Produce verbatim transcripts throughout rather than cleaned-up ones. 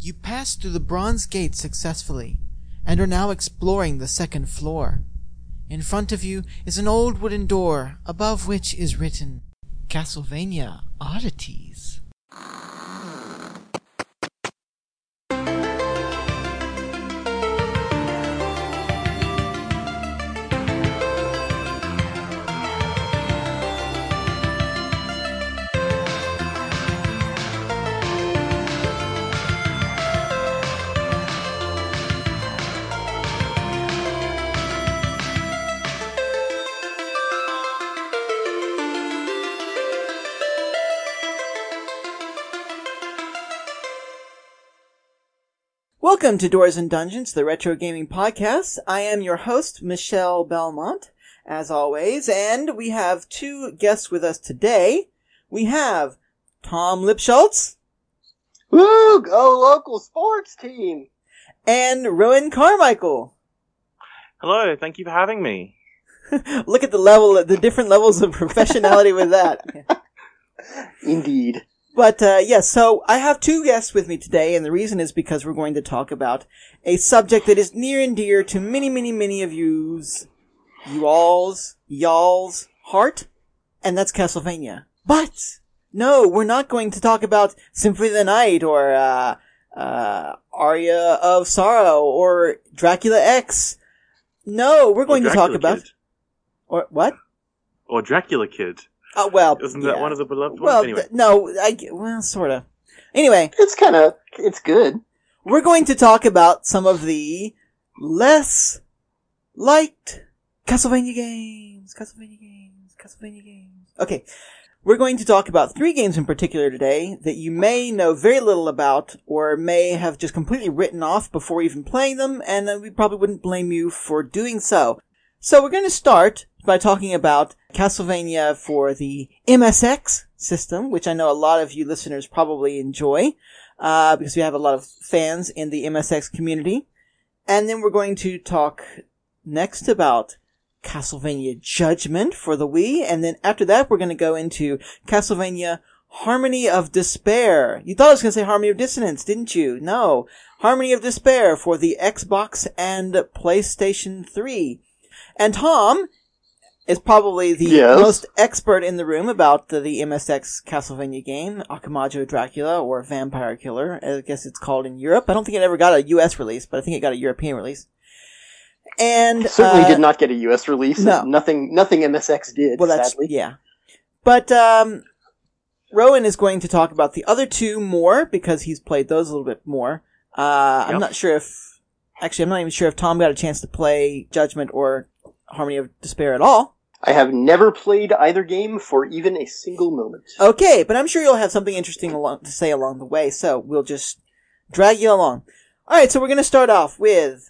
You passed through the bronze gate successfully, and are now exploring the second floor. In front of you is an old wooden door, above which is written, Castlevania Oddities. Welcome to Doors and Dungeons, the Retro Gaming Podcast. I am your host, Michelle Belmont, as always, and we have two guests with us today. We have Tom Lipschultz. Woo! Go local sports team! And Rowan Carmichael. Hello, thank you for having me. Look at the level, the different levels of professionality with that. Indeed. But, uh, yes, yeah, so I have two guests with me today, and the reason is because we're going to talk about a subject that is near and dear to many, many, many of you's, you all's, y'all's heart, and that's Castlevania. But, no, we're not going to talk about Symphony of the Night, or, uh, uh, Aria of Sorrow, or Dracula X. No, we're going to talk about... Kid. Or, what? Or Dracula Kid. Oh, well, Isn't yeah. that one of the beloved ones? Well, anyway. th- no, I, well, sorta. Anyway. It's kinda, it's good. We're going to talk about some of the less liked Castlevania games, Castlevania games, Castlevania games. Okay. We're going to talk about three games in particular today that you may know very little about or may have just completely written off before even playing them, and we probably wouldn't blame you for doing so. So we're going to start by talking about Castlevania for the M S X system, which I know a lot of you listeners probably enjoy, uh, because we have a lot of fans in the M S X community. And then we're going to talk next about Castlevania Judgment for the Wii, and then after that we're going to go into Castlevania Harmony of Despair. You thought I was going to say Harmony of Dissonance, didn't you? No. Harmony of Despair for the Xbox and PlayStation three. And Tom is probably the yes. most expert in the room about the, the M S X Castlevania game, Akamajo Dracula, or Vampire Killer, I guess it's called in Europe. I don't think it ever got a U S release, but I think it got a European release. And it certainly uh, did not get a U S release. No. Nothing, nothing M S X did, well, that's, sadly. Yeah. But, um, Rowan is going to talk about the other two more, because he's played those a little bit more. Uh, Yep. I'm not sure if, actually, I'm not even sure if Tom got a chance to play Judgment or Harmony of Despair at all. I have never played either game for even a single moment. Okay, but I'm sure you'll have something interesting along, to say along the way, so we'll just drag you along. Alright, so we're gonna start off with...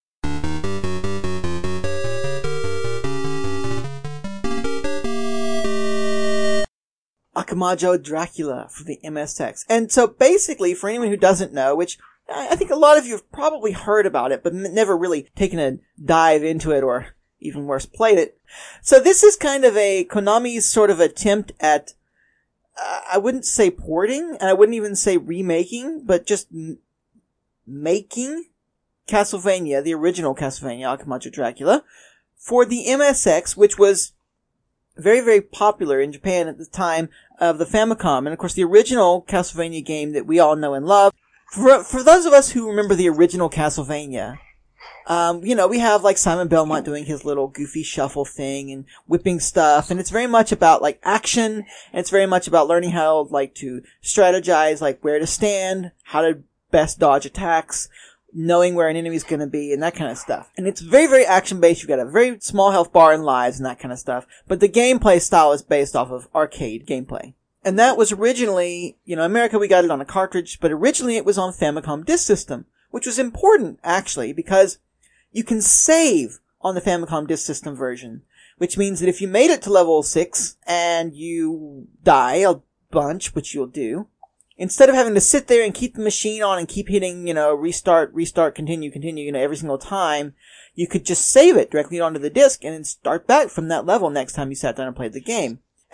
Akamajo Dracula for the M S X. And so basically, for anyone who doesn't know, which I think a lot of you have probably heard about it, but never really taken a dive into it, or even worse, played it. So this is kind of a Konami's sort of attempt at, uh, I wouldn't say porting, and I wouldn't even say remaking, but just m- making Castlevania, the original Castlevania, Akamajo Dracula, for the M S X, which was very, very popular in Japan at the time of the Famicom. And of course, the original Castlevania game that we all know and love. For, for those of us who remember the original Castlevania, Um, you know, we have like Simon Belmont doing his little goofy shuffle thing and whipping stuff, and it's very much about like action, and it's very much about learning how like to strategize, like where to stand, how to best dodge attacks, knowing where an enemy's gonna be, and that kind of stuff. And it's very, very action-based. You've got a very small health bar and lives and that kind of stuff. But the gameplay style is based off of arcade gameplay. And that was originally, you know, in America we got it on a cartridge, but originally it was on Famicom Disk System, which was important, actually, because you can save on the Famicom Disk System version, which means that if you made it to level six and you die a bunch, which you'll do, instead of having to sit there and keep the machine on and keep hitting, you know, restart, restart, continue, continue, you know, every single time, you could just save it directly onto the disc and then start back from that level next time you sat down and played the game.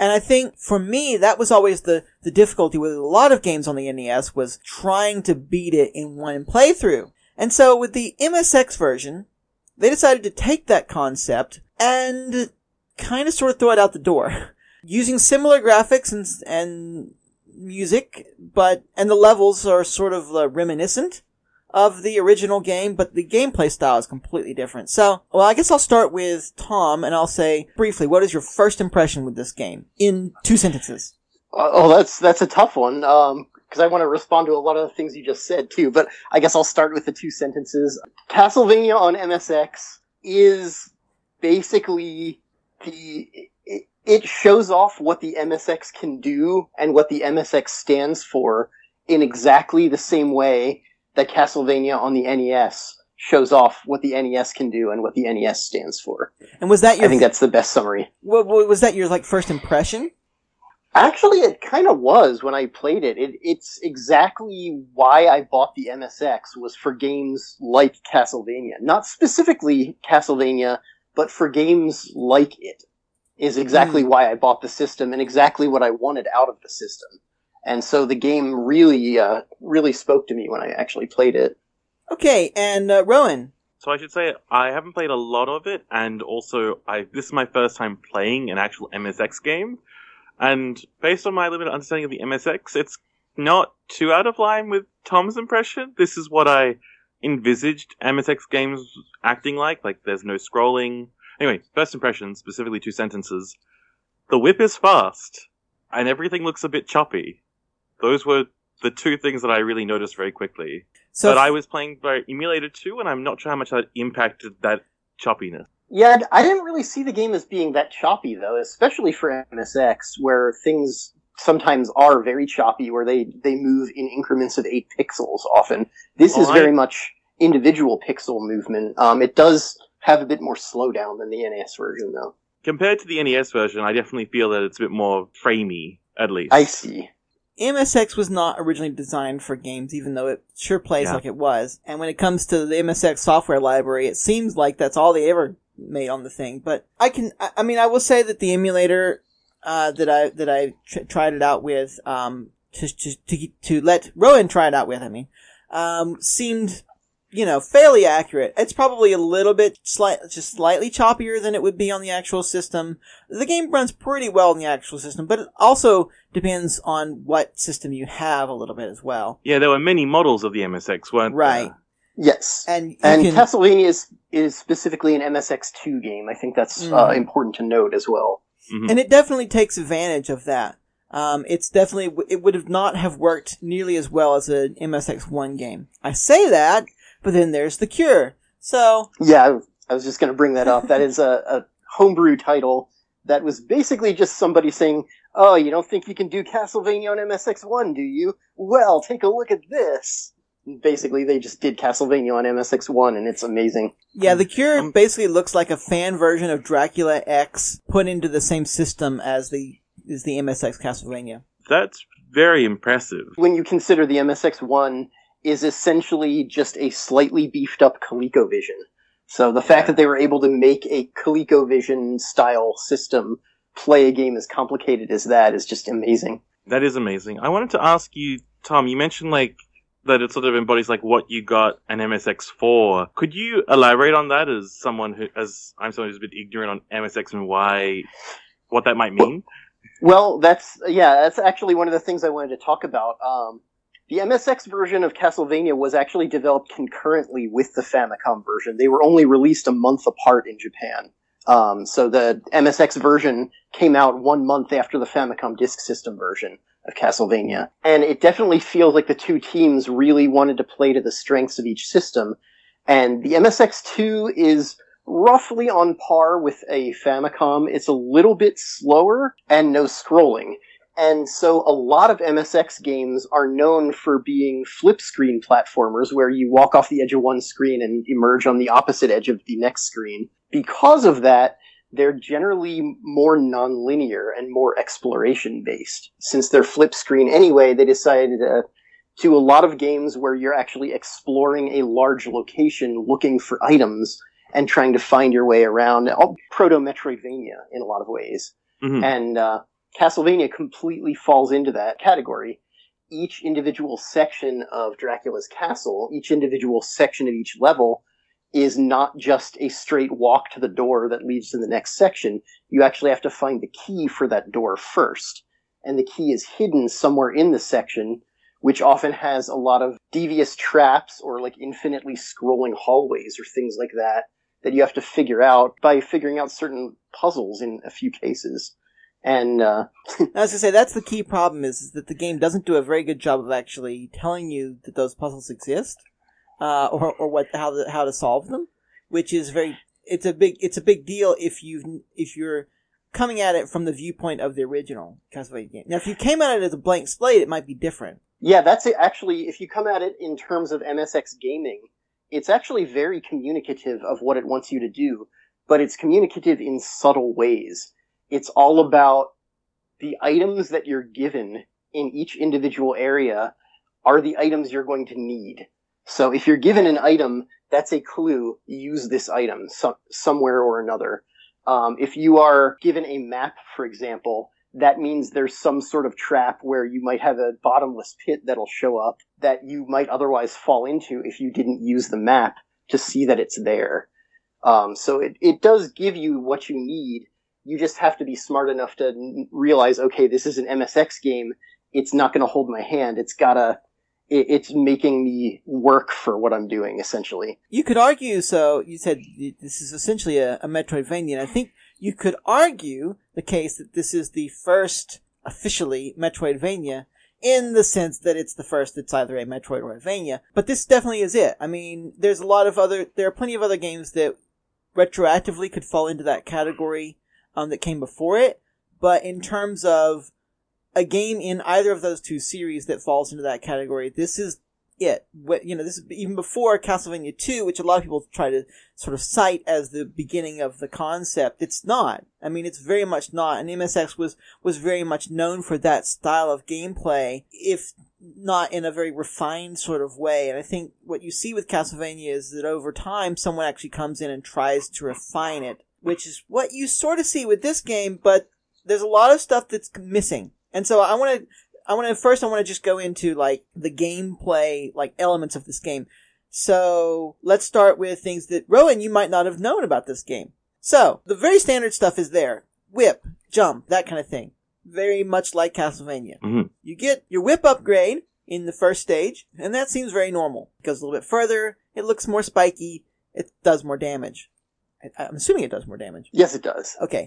And I think for me, that was always the, the difficulty with a lot of games on the N E S was trying to beat it in one playthrough. And so with the M S X version, they decided to take that concept and kind of sort of throw it out the door. Using similar graphics and, and music, but, and the levels are sort of uh, reminiscent of the original game, but the gameplay style is completely different. So, well, I guess I'll start with Tom, and I'll say briefly, what is your first impression with this game? In two sentences. Uh, oh, that's that's a tough one, um, because I want to respond to a lot of the things you just said, too, but I guess I'll start with the two sentences. Castlevania on M S X is basically the... It, it shows off what the M S X can do and what the M S X stands for in exactly the same way that Castlevania on the N E S shows off what the N E S can do and what the N E S stands for. And was that your... I think that's the best summary. What, was that your, like, first impression? Actually, it kind of was when I played it. it. It's exactly why I bought the M S X, was for games like Castlevania. Not specifically Castlevania, but for games like it, is exactly mm. why I bought the system and exactly what I wanted out of the system. And so the game really, uh, really spoke to me when I actually played it. Okay, and uh, Rowan? So I should say, I haven't played a lot of it, and also, I this is my first time playing an actual M S X game. And based on my limited understanding of the M S X, it's not too out of line with Tom's impression. This is what I envisaged M S X games acting like. Like, there's no scrolling. Anyway, first impression, specifically two sentences. The whip is fast, and everything looks a bit choppy. Those were the two things that I really noticed very quickly. So but I was playing by emulator too, and I'm not sure how much that impacted that choppiness. Yeah, I didn't really see the game as being that choppy, though, especially for M S X, where things sometimes are very choppy, where they, they move in increments of eight pixels often. This well, is very I... much individual pixel movement. Um, it does have a bit more slowdown than the N E S version, though. Compared to the N E S version, I definitely feel that it's a bit more framey, at least. I see. M S X was not originally designed for games, even though it sure plays yeah. like it was. And when it comes to the M S X software library, it seems like that's all they ever made on the thing. But I can, I, I mean, I will say that the emulator uh, that I that I tr- tried it out with, um, to to to, to let Rowan try it out with, I mean, um, seemed, you know, fairly accurate. It's probably a little bit slight, just slightly choppier than it would be on the actual system. The game runs pretty well on the actual system, but it also depends on what system you have a little bit as well. Yeah, there were many models of the M S X, weren't right. there? Yes. And, and can... Castlevania is, is specifically an M S X two game. I think that's mm-hmm. uh, important to note as well. Mm-hmm. And it definitely takes advantage of that. Um, it's definitely, it would have not have worked nearly as well as an M S X one game. I say that, but then there's The Cure. So. Yeah, I was just going to bring that up. That is a, a homebrew title that was basically just somebody saying, oh, you don't think you can do Castlevania on M S X one, do you? Well, take a look at this. Basically, they just did Castlevania on M S X one, and it's amazing. Yeah, The Cure um, basically looks like a fan version of Dracula X put into the same system as the as the M S X Castlevania. That's very impressive. When you consider the M S X one is essentially just a slightly beefed up ColecoVision. So the fact yeah. that they were able to make a ColecoVision-style system play a game as complicated as that is just amazing. That is amazing. I wanted to ask you, Tom, you mentioned, like, that it sort of embodies, like, what you got an M S X for. Could you elaborate on that as someone who, as I'm someone who's a bit ignorant on M S X and why, what that might mean? Well, that's, yeah, that's actually one of the things I wanted to talk about. Um, the M S X version of Castlevania was actually developed concurrently with the Famicom version. They were only released a month apart in Japan. Um, so the M S X version came out one month after the Famicom Disk System version of Castlevania. And it definitely feels like the two teams really wanted to play to the strengths of each system. And the M S X two is roughly on par with a Famicom. It's a little bit slower and no scrolling. And so a lot of M S X games are known for being flip screen platformers where you walk off the edge of one screen and emerge on the opposite edge of the next screen. Because of that, they're generally more non-linear and more exploration-based. Since they're flip screen anyway, they decided to do a lot of games where you're actually exploring a large location, looking for items, and trying to find your way around. Proto-Metroidvania in a lot of ways. Mm-hmm. And uh, Castlevania completely falls into that category. Each individual section of Dracula's castle, each individual section of each level, is not just a straight walk to the door that leads to the next section. You actually have to find the key for that door first. And the key is hidden somewhere in the section, which often has a lot of devious traps or like infinitely scrolling hallways or things like that, that you have to figure out by figuring out certain puzzles in a few cases. And, uh... I was gonna say, that's the key problem, is, is that the game doesn't do a very good job of actually telling you that those puzzles exist, uh, or, or what, how to, how to solve them, which is very, it's a big, it's a big deal if you, if you're coming at it from the viewpoint of the original Castlevania game. Now, if you came at it as a blank slate, it might be different. Yeah, that's it. Actually, if you come at it in terms of M S X gaming, it's actually very communicative of what it wants you to do, but it's communicative in subtle ways. It's all about the items that you're given in each individual area are the items you're going to need. So if you're given an item, that's a clue. Use this item so- somewhere or another. Um, if you are given a map, for example, that means there's some sort of trap where you might have a bottomless pit that'll show up that you might otherwise fall into if you didn't use the map to see that it's there. Um, so it, it does give you what you need. You just have to be smart enough to n- realize, okay, this is an M S X game. It's not going to hold my hand. It's gotta, it, it's making me work for what I'm doing, essentially. You could argue, so you said this is essentially a, a Metroidvania, and I think you could argue the case that this is the first officially Metroidvania in the sense that it's the first that's either a Metroid or a Vania. But this definitely is it. I mean, there's a lot of other, there are plenty of other games that retroactively could fall into that category um, that came before it. But in terms of a game in either of those two series that falls into that category, this is it. What, you know, this is even before Castlevania two, which a lot of people try to sort of cite as the beginning of the concept. It's not. I mean, it's very much not. And M S X was, was very much known for that style of gameplay, if not in a very refined sort of way. And I think what you see with Castlevania is that over time, someone actually comes in and tries to refine it, which is what you sort of see with this game, but there's a lot of stuff that's missing. And so I want to, I want to, first I want to just go into like the gameplay, like elements of this game. So let's start with things that, Rowan, you might not have known about this game. So the very standard stuff is there. Whip, jump, that kind of thing. Very much like Castlevania. Mm-hmm. You get your whip upgrade in the first stage, and that seems very normal. It goes a little bit further, it looks more spiky, it does more damage. I, I'm assuming it does more damage. Yes, it does. Okay.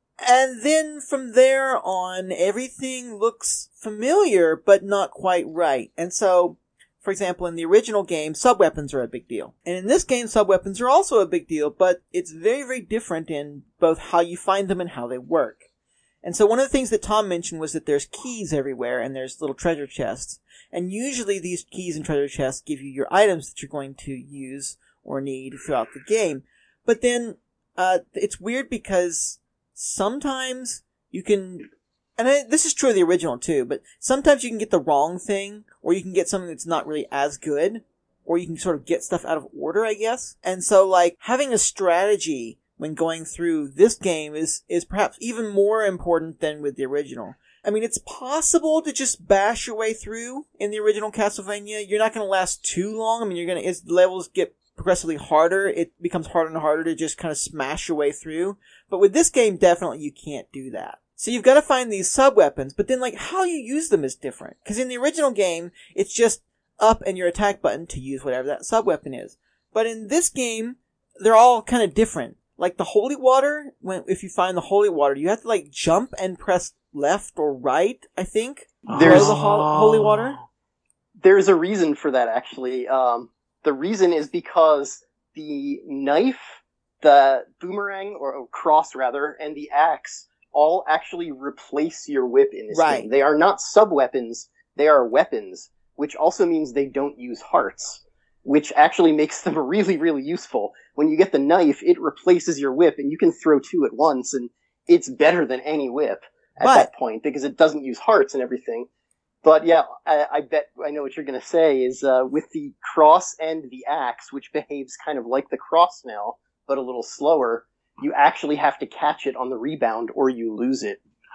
And then from there on, everything looks familiar, but not quite right. And so, for example, in the original game, sub-weapons are a big deal. And in this game, sub-weapons are also a big deal, but it's very, very different in both how you find them and how they work. And so one of the things that Tom mentioned was that there's keys everywhere and there's little treasure chests. And usually these keys and treasure chests give you your items that you're going to use or need throughout the game. But then, uh, it's weird because sometimes you can, and I, this is true of the original too, but sometimes you can get the wrong thing, or you can get something that's not really as good, or you can sort of get stuff out of order, I guess. And so, like, having a strategy when going through this game is, is perhaps even more important than with the original. I mean, it's possible to just bash your way through in the original Castlevania. You're not going to last too long. I mean, you're going to, as levels get progressively harder, it becomes harder and harder to just kind of smash your way through. But with this game, definitely you can't do that. So you've got to find these sub-weapons, but then like how you use them is different. Because in the original game, it's just up and your attack button to use whatever that sub-weapon is. But in this game, they're all kind of different. Like the holy water, when if you find the holy water, you have to like jump and press left or right, I think. There's the ho- holy water. There's a reason for that, actually. Um, The reason is because the knife, the boomerang, or cross rather, and the axe all actually replace your whip in this right. game. They are not sub-weapons, they are weapons, which also means they don't use hearts, which actually makes them really, really useful. When you get the knife, it replaces your whip, and you can throw two at once, and it's better than any whip at but, that point, because it doesn't use hearts and everything. But yeah, I, I bet I know what you're going to say is uh, with the cross and the axe, which behaves kind of like the cross now, but a little slower, you actually have to catch it on the rebound or you lose it.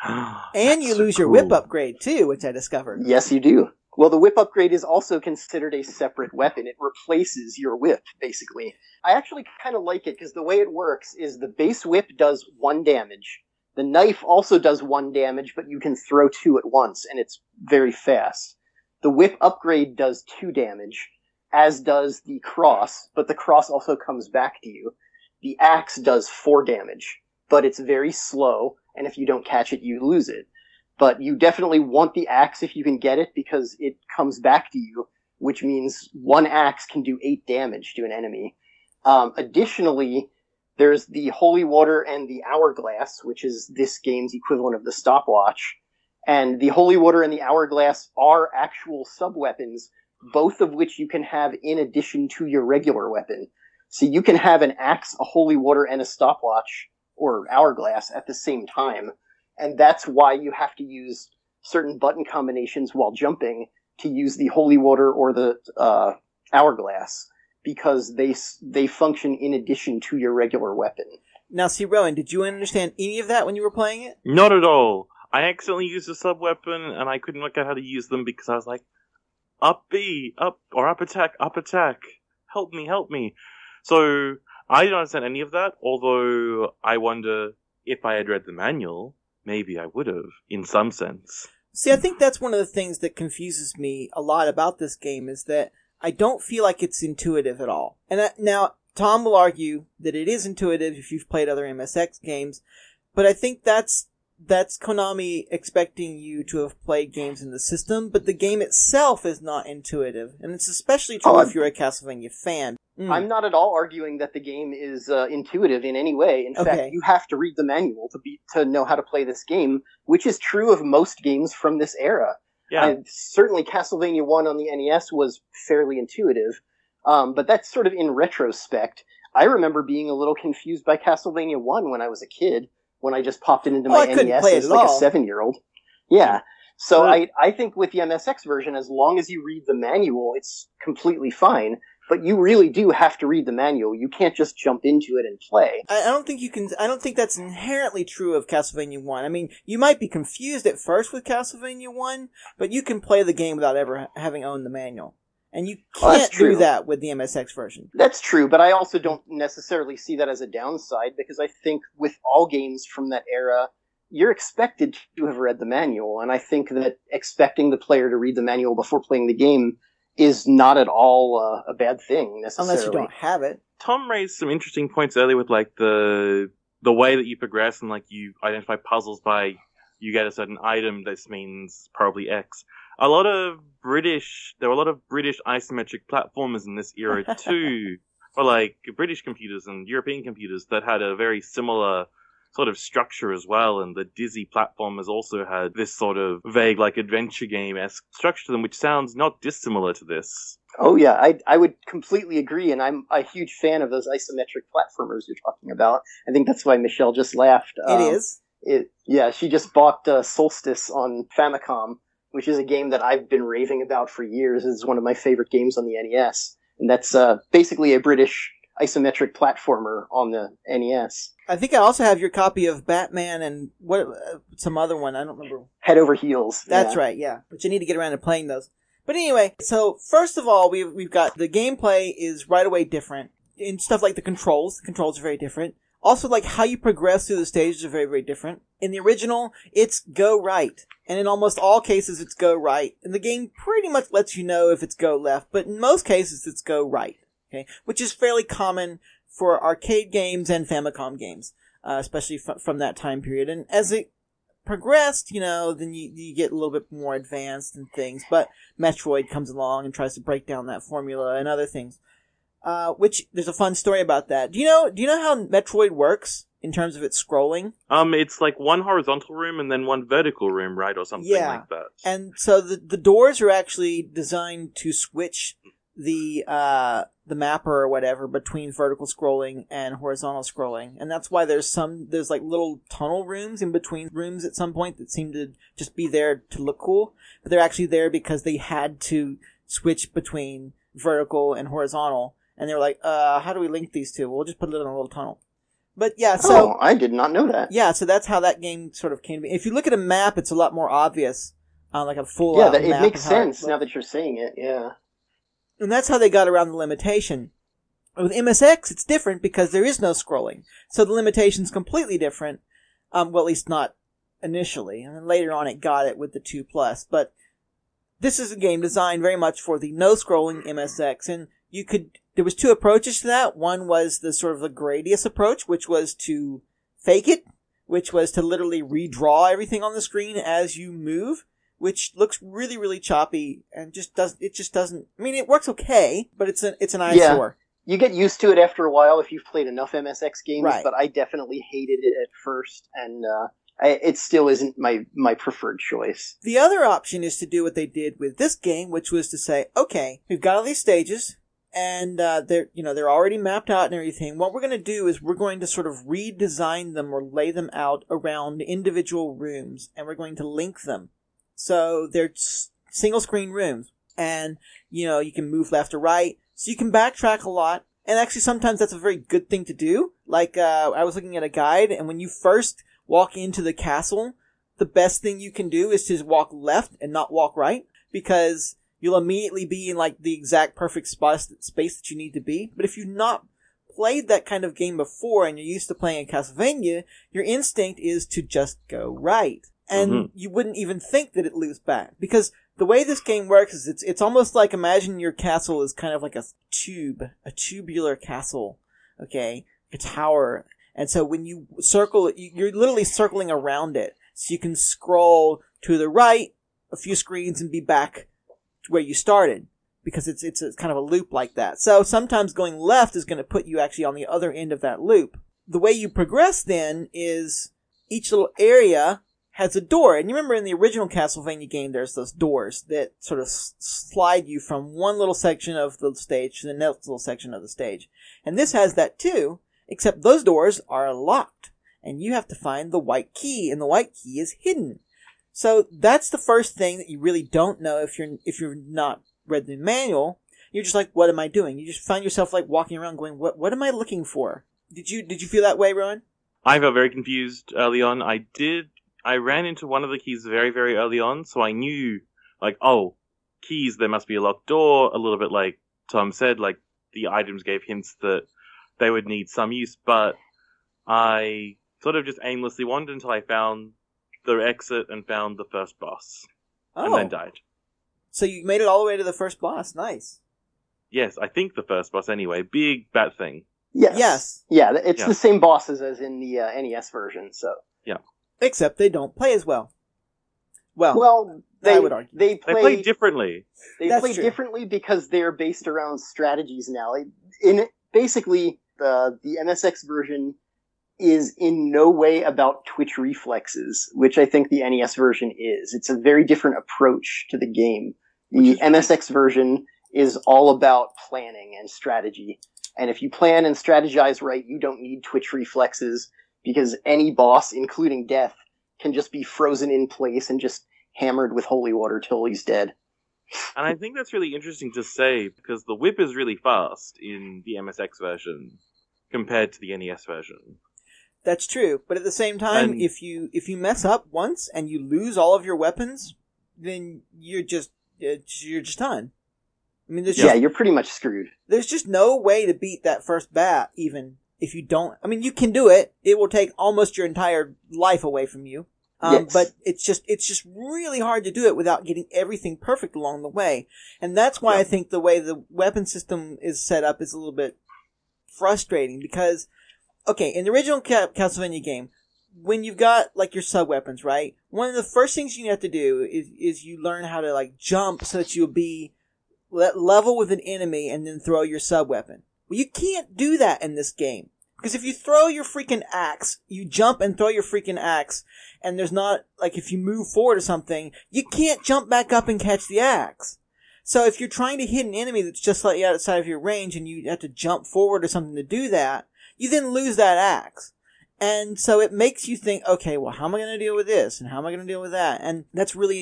And you so lose your cool. whip upgrade, too, which I discovered. Yes, you do. Well, the whip upgrade is also considered a separate weapon. It replaces your whip, basically. I actually kind of like it, because the way it works is the base whip does one damage. The knife also does one damage, but you can throw two at once, and it's very fast. The whip upgrade does two damage, as does the cross, but the cross also comes back to you. The axe does four damage, but it's very slow, and if you don't catch it, you lose it. But you definitely want the axe if you can get it, because it comes back to you, which means one axe can do eight damage to an enemy. Um, additionally, there's the Holy Water and the Hourglass, which is this game's equivalent of the stopwatch. And the Holy Water and the Hourglass are actual sub-weapons, both of which you can have in addition to your regular weapon. So you can have an axe, a Holy Water, and a stopwatch, or Hourglass, at the same time. And that's why you have to use certain button combinations while jumping to use the Holy Water or the uh, Hourglass, because they they function in addition to your regular weapon. Now, see, Rowan, did you understand any of that when you were playing it? Not at all. I accidentally used a sub-weapon, and I couldn't work out how to use them because I was like, up B, up, or up attack, up attack. Help me, help me. So, I didn't understand any of that, although I wonder if I had read the manual, maybe I would have, in some sense. See, I think that's one of the things that confuses me a lot about this game, is that I don't feel like it's intuitive at all. And I, now, Tom will argue that it is intuitive if you've played other M S X games, but I think that's that's Konami expecting you to have played games in the system, but the game itself is not intuitive. And it's especially true oh, if you're a Castlevania fan. Mm. I'm not at all arguing that the game is uh, intuitive in any way. In Okay. fact, you have to read the manual to be to know how to play this game, which is true of most games from this era. Yeah. Uh, certainly Castlevania one on the N E S was fairly intuitive, um, but that's sort of in retrospect. I remember being a little confused by Castlevania one when I was a kid, when I just popped it into Oh, my I couldn't N E S play it as at like all. a seven-year-old. Yeah. So Well- I, I think with the M S X version, as long as you read the manual, it's completely fine. But you really do have to read the manual. You can't just jump into it and play. I, I don't think you can. I don't think that's inherently true of Castlevania one. I mean, you might be confused at first with Castlevania one, but you can play the game without ever ha- having owned the manual, and you Oh, that's can't do true. that with the M S X version. That's true, but I also don't necessarily see that as a downside, because I think with all games from that era, you're expected to have read the manual, and I think that expecting the player to read the manual before playing the game is not at all uh, a bad thing, necessarily. Unless you don't have it. Tom raised some interesting points earlier with like the the way that you progress and like you identify puzzles by you get a certain item. This means probably X. A lot of British, there were a lot of British isometric platformers in this era too, or like British computers and European computers that had a very similar sort of structure as well, and the Dizzy platformers also had this sort of vague, like, adventure game-esque structure to them, which sounds not dissimilar to this. Oh yeah, I I would completely agree, and I'm a huge fan of those isometric platformers you're talking about. I think that's why Michelle just laughed. It Um, is. It, yeah, she just bought uh, Solstice on Famicom, which is a game that I've been raving about for years. It's one of my favorite games on the N E S, and that's uh, basically a British isometric platformer on the N E S. I think I also have your copy of Batman and what uh, some other one. I don't remember. Head over heels. That's yeah. right, yeah. But you need to get around to playing those. But anyway, so first of all, we've we've got the gameplay is right away different in stuff like the controls. The controls are very different. Also, like how you progress through the stages are very very different. In the original, it's go right, and in almost all cases, it's go right. And the game pretty much lets you know if it's go left, but in most cases, it's go right. Okay, which is fairly common for arcade games and Famicom games, uh, especially f- from that time period. And as it progressed, you know, then you, you get a little bit more advanced and things. But Metroid comes along and tries to break down that formula and other things. Uh, which there's a fun story about that. Do you know? Do you know how Metroid works in terms of its scrolling? Um, it's like one horizontal room and then one vertical room, right, or something Yeah. like that. And so the the doors are actually designed to switch the uh the mapper or whatever between vertical scrolling and horizontal scrolling, and that's why there's some there's like little tunnel rooms in between rooms at some point that seem to just be there to look cool, but they're actually there because they had to switch between vertical and horizontal, and they were like, uh how do we link these two? We'll just put it in a little tunnel. But yeah, so... Oh, I did not know that. Yeah, so that's how that game sort of came to be. If you look at a map, it's a lot more obvious, uh, like a full Yeah, uh, that, it map makes of how it sense now looks. that you're saying it, yeah. And that's how they got around the limitation. With M S X, it's different because there is no scrolling. So the limitation's completely different. Um, well, at least not initially. And then later on it got it with the two plus. But this is a game designed very much for the no-scrolling M S X. And you could... There was two approaches to that. One was the sort of the Gradius approach, which was to fake it, which was to literally redraw everything on the screen as you move, which looks really, really choppy and just does it just doesn't. I mean, it works okay, but it's an it's an eyesore. Yeah. You get used to it after a while if you've played enough M S X games, Right. but I definitely hated it at first, and uh, I, it still isn't my my preferred choice. The other option is to do what they did with this game, which was to say, okay, we've got all these stages. And, uh, they're, you know, they're already mapped out and everything. What we're going to do is we're going to sort of redesign them or lay them out around individual rooms, and we're going to link them. So they're s- single screen rooms, and, you know, you can move left or right, so you can backtrack a lot. And actually sometimes that's a very good thing to do. Like, uh, I was looking at a guide, and when you first walk into the castle, the best thing you can do is to walk left and not walk right, because you'll immediately be in, like, the exact perfect spot, space that you need to be. But if you've not played that kind of game before and you're used to playing a Castlevania, your instinct is to just go right. And Mm-hmm. you wouldn't even think that it loops back. Because the way this game works is it's it's almost like, imagine your castle is kind of like a tube, a tubular castle, okay? A tower. And so when you circle it, you're literally circling around it. So you can scroll to the right a few screens and be back where you started, because it's it's a, kind of a loop like that. So sometimes going left is going to put you actually on the other end of that loop. The way you progress then is each little area has a door. And you remember in the original Castlevania game, there's those doors that sort of s- slide you from one little section of the stage to the next little section of the stage. And this has that too, except those doors are locked. And you have to find the white key, and the white key is hidden. So that's the first thing that you really don't know if you're if you're not read the manual. You're just like, what am I doing? You just find yourself like walking around going, what what am I looking for? Did you did you feel that way, Rowan? I felt very confused early on. I did. I ran into one of the keys very, very early on, so I knew, like, oh, keys, there must be a locked door. A little bit like Tom said, like, the items gave hints that they would need some use, but I sort of just aimlessly wandered until I found the exit and found the first boss. Oh. And then died. So you made it all the way to the first boss. Nice. Yes, I think the first boss anyway. Big bat thing. Yes. Yes. Yeah, it's Yeah. the same bosses as in the uh, N E S version, so. Except they don't play as well. Well, Well, they I would argue. they play, They play differently. They That's play true. differently because they're based around strategies now. In basically, the the M S X version is in no way about twitch reflexes, which I think the N E S version is. It's a very different approach to the game. The M S X version is all about planning and strategy. And if you plan and strategize right, you don't need twitch reflexes, because any boss, including death, can just be frozen in place and just hammered with holy water till he's dead. And I think that's really interesting to say, because the whip is really fast in the M S X version compared to the N E S version. that's true. But at the same time, And- if you if you mess up once and you lose all of your weapons, then you're just uh, you're just done. I mean, there's Yeah, just, you're pretty much screwed. there's just no way to beat that first bat, even if you don't. I mean, you can do it. It will take almost your entire life away from you. Um, Yes. But it's just it's just really hard to do it without getting everything perfect along the way. And that's why Yeah. I think the way the weapon system is set up is a little bit frustrating, because, okay, in the original Ca- Castlevania game, when you've got, like, your sub-weapons, right, one of the first things you have to do is, is you learn how to, like, jump so that you'll be le- level with an enemy and then throw your sub-weapon. Well, you can't do that in this game. Because if you throw your freaking axe, you jump and throw your freaking axe, and there's not, like, if you move forward or something, you can't jump back up and catch the axe. So if you're trying to hit an enemy that's just slightly outside of your range and you have to jump forward or something to do that, you then lose that axe. And so it makes you think, okay, well, how am I going to deal with this? And how am I going to deal with that? And that's really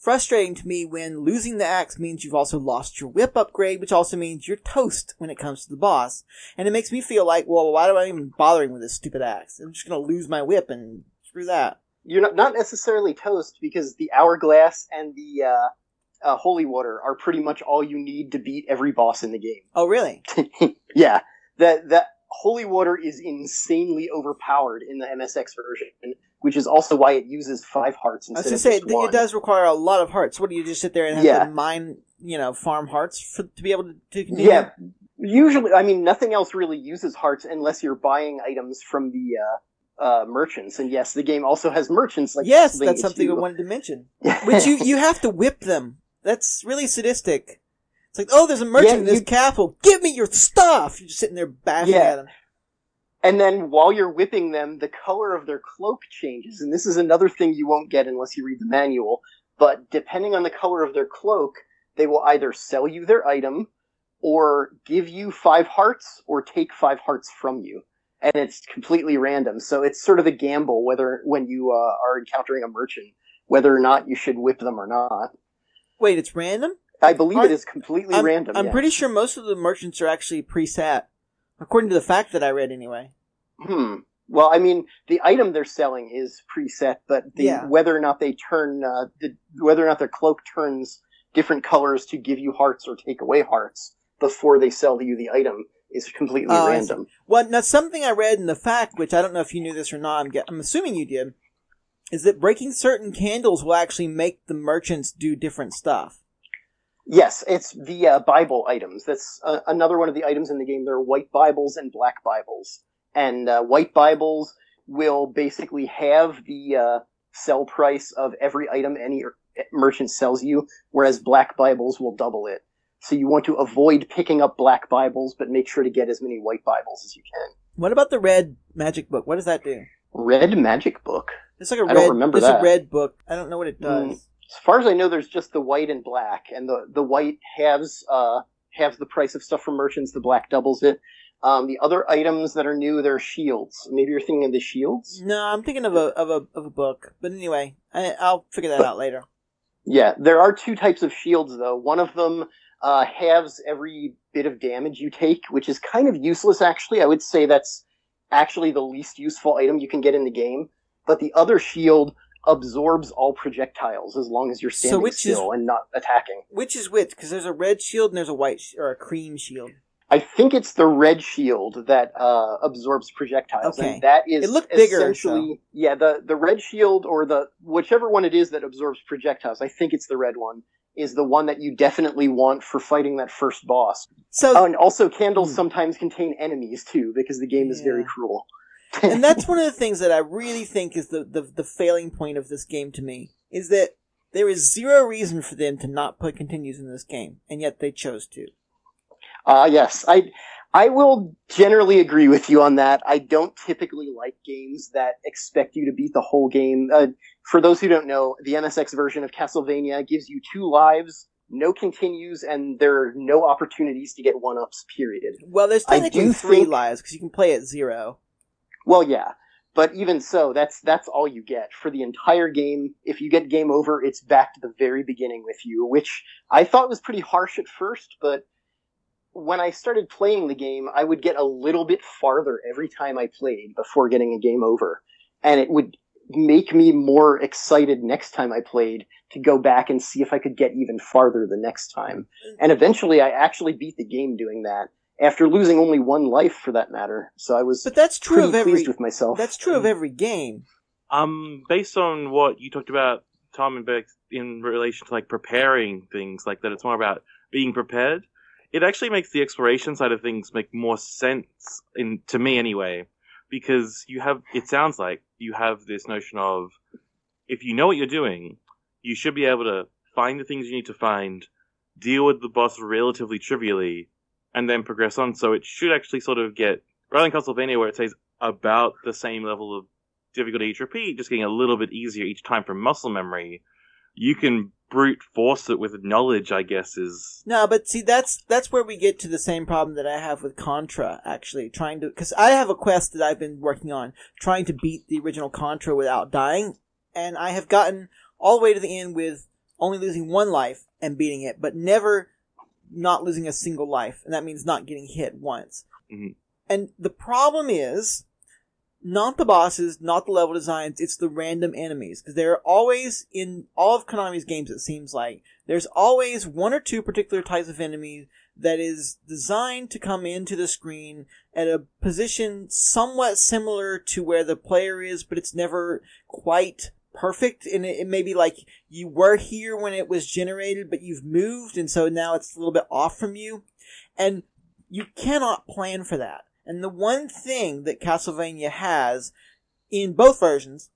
frustrating to me when losing the axe means you've also lost your whip upgrade, which also means you're toast when it comes to the boss. And it makes me feel like, well, why do I even bothering with this stupid axe? I'm just going to lose my whip and screw that. You're not, not necessarily toast, because the hourglass and the uh, uh, holy water are pretty much all you need to beat every boss in the game. Oh, really? Yeah. That, that holy water is insanely overpowered in the M S X version, which is also why it uses five hearts instead I was of going to just say, one. it does require a lot of hearts. What, do you just sit there and have Yeah. to mine, you know, farm hearts for, to be able to, to continue? Yeah. Usually, I mean, nothing else really uses hearts unless you're buying items from the uh, uh, merchants. And yes, the game also has merchants. Like Yes, Castlevania that's something two. I wanted to mention. Which you, you have to whip them. That's really sadistic. It's like, oh, there's a merchant Yeah, in this you- castle. Give me your stuff! You're just sitting there bashing Yeah. at him. And then while you're whipping them, the color of their cloak changes. And this is another thing you won't get unless you read the manual. But depending on the color of their cloak, they will either sell you their item, or give you five hearts, or take five hearts from you. And it's completely random. So it's sort of a gamble whether, when you uh, are encountering a merchant, whether or not you should whip them or not. Wait, it's random? I believe Are- it is completely I'm, random. I'm yes. pretty sure most of the merchants are actually preset. According to the fact that I read anyway. Hmm. Well, I mean, the item they're selling is preset, but the, Yeah. whether or not they turn, uh, the, whether or not their cloak turns different colors to give you hearts or take away hearts before they sell you the item is completely Oh, I random. Well, now something I read in the fact, which I don't know if you knew this or not, I'm, ge- I'm assuming you did, is that breaking certain candles will actually make the merchants do different stuff. Yes, it's the uh, Bible items. That's uh, another one of the items in the game. There are white Bibles and black Bibles. And uh, white Bibles will basically have the uh, sell price of every item any er- merchant sells you, whereas black Bibles will double it. So you want to avoid picking up black Bibles, but make sure to get as many white Bibles as you can. What about the red magic book? What does that do? Red Magic Book. It's like a I red. don't remember It's that. a red book. I don't know what it does. Mm. As far as I know, there's just the white and black, and the, the white halves uh, halves the price of stuff from merchants, the black doubles it. Um, the other items that are new, they're shields. Maybe you're thinking of the shields? No, I'm thinking of a of a of a book. But anyway, I, I'll figure that out later. Yeah, there are two types of shields, though. One of them uh, halves every bit of damage you take, which is kind of useless, actually. I would say that's actually the least useful item you can get in the game. But the other shield absorbs all projectiles as long as you're standing which still is- and not attacking. Which is which? Because there's a red shield and there's a white sh- or a cream shield. I think it's the red shield that uh, absorbs projectiles, Okay. and that is It looked bigger, essentially yeah the the red shield or the whichever one it is that absorbs projectiles. I think it's the red one is the one that you definitely want for fighting that first boss. So Oh, and also candles Hmm. sometimes contain enemies too because the game is very Yeah. cruel. and that's one of the things that I really think is the, the, the failing point of this game to me, is that there is zero reason for them to not put continues in this game, and yet they chose to. Uh, yes, I I will generally agree with you on that. I don't typically like games that expect you to beat the whole game. Uh, for those who don't know, the M S X version of Castlevania gives you two lives, no continues, and there are no opportunities to get one-ups, period. Well, there's I technically do three think- lives, because you can play at zero. Well, yeah, but even so, that's that's all you get. For the entire game, if you get game over, it's back to the very beginning with you, which I thought was pretty harsh at first, but when I started playing the game, I would get a little bit farther every time I played before getting a game over. And it would make me more excited next time I played to go back and see if I could get even farther the next time. And eventually I actually beat the game doing that, after losing only one life for that matter. So I was But that's true pretty of every. pleased with myself. That's true of every game. Um, based on what you talked about, Tom and Beck, in relation to like preparing things, like that, it's more about being prepared. It actually makes the exploration side of things make more sense, in to me anyway, because you have. It sounds like you have this notion of, if you know what you're doing, you should be able to find the things you need to find, deal with the boss relatively trivially, and then progress on. So it should actually sort of get, rather than Castlevania where it says about the same level of difficulty each repeat, just getting a little bit easier each time from muscle memory, you can brute force it with knowledge, I guess, is... No, but see, that's that's where we get to the same problem that I have with Contra, actually. Trying to... Because I have a quest that I've been working on, trying to beat the original Contra without dying, and I have gotten all the way to the end with only losing one life and beating it, but never not losing a single life. And that means not getting hit once. Mm-hmm. And the problem is not the bosses, not the level designs, it's the random enemies. Because there are always, in all of Konami's games it seems like, there's always one or two particular types of enemies that is designed to come into the screen at a position somewhat similar to where the player is, but it's never quite perfect. And it, it may be like you were here when it was generated, but you've moved, and so now it's a little bit off from you. And you cannot plan for that. And the one thing that Castlevania has in both versions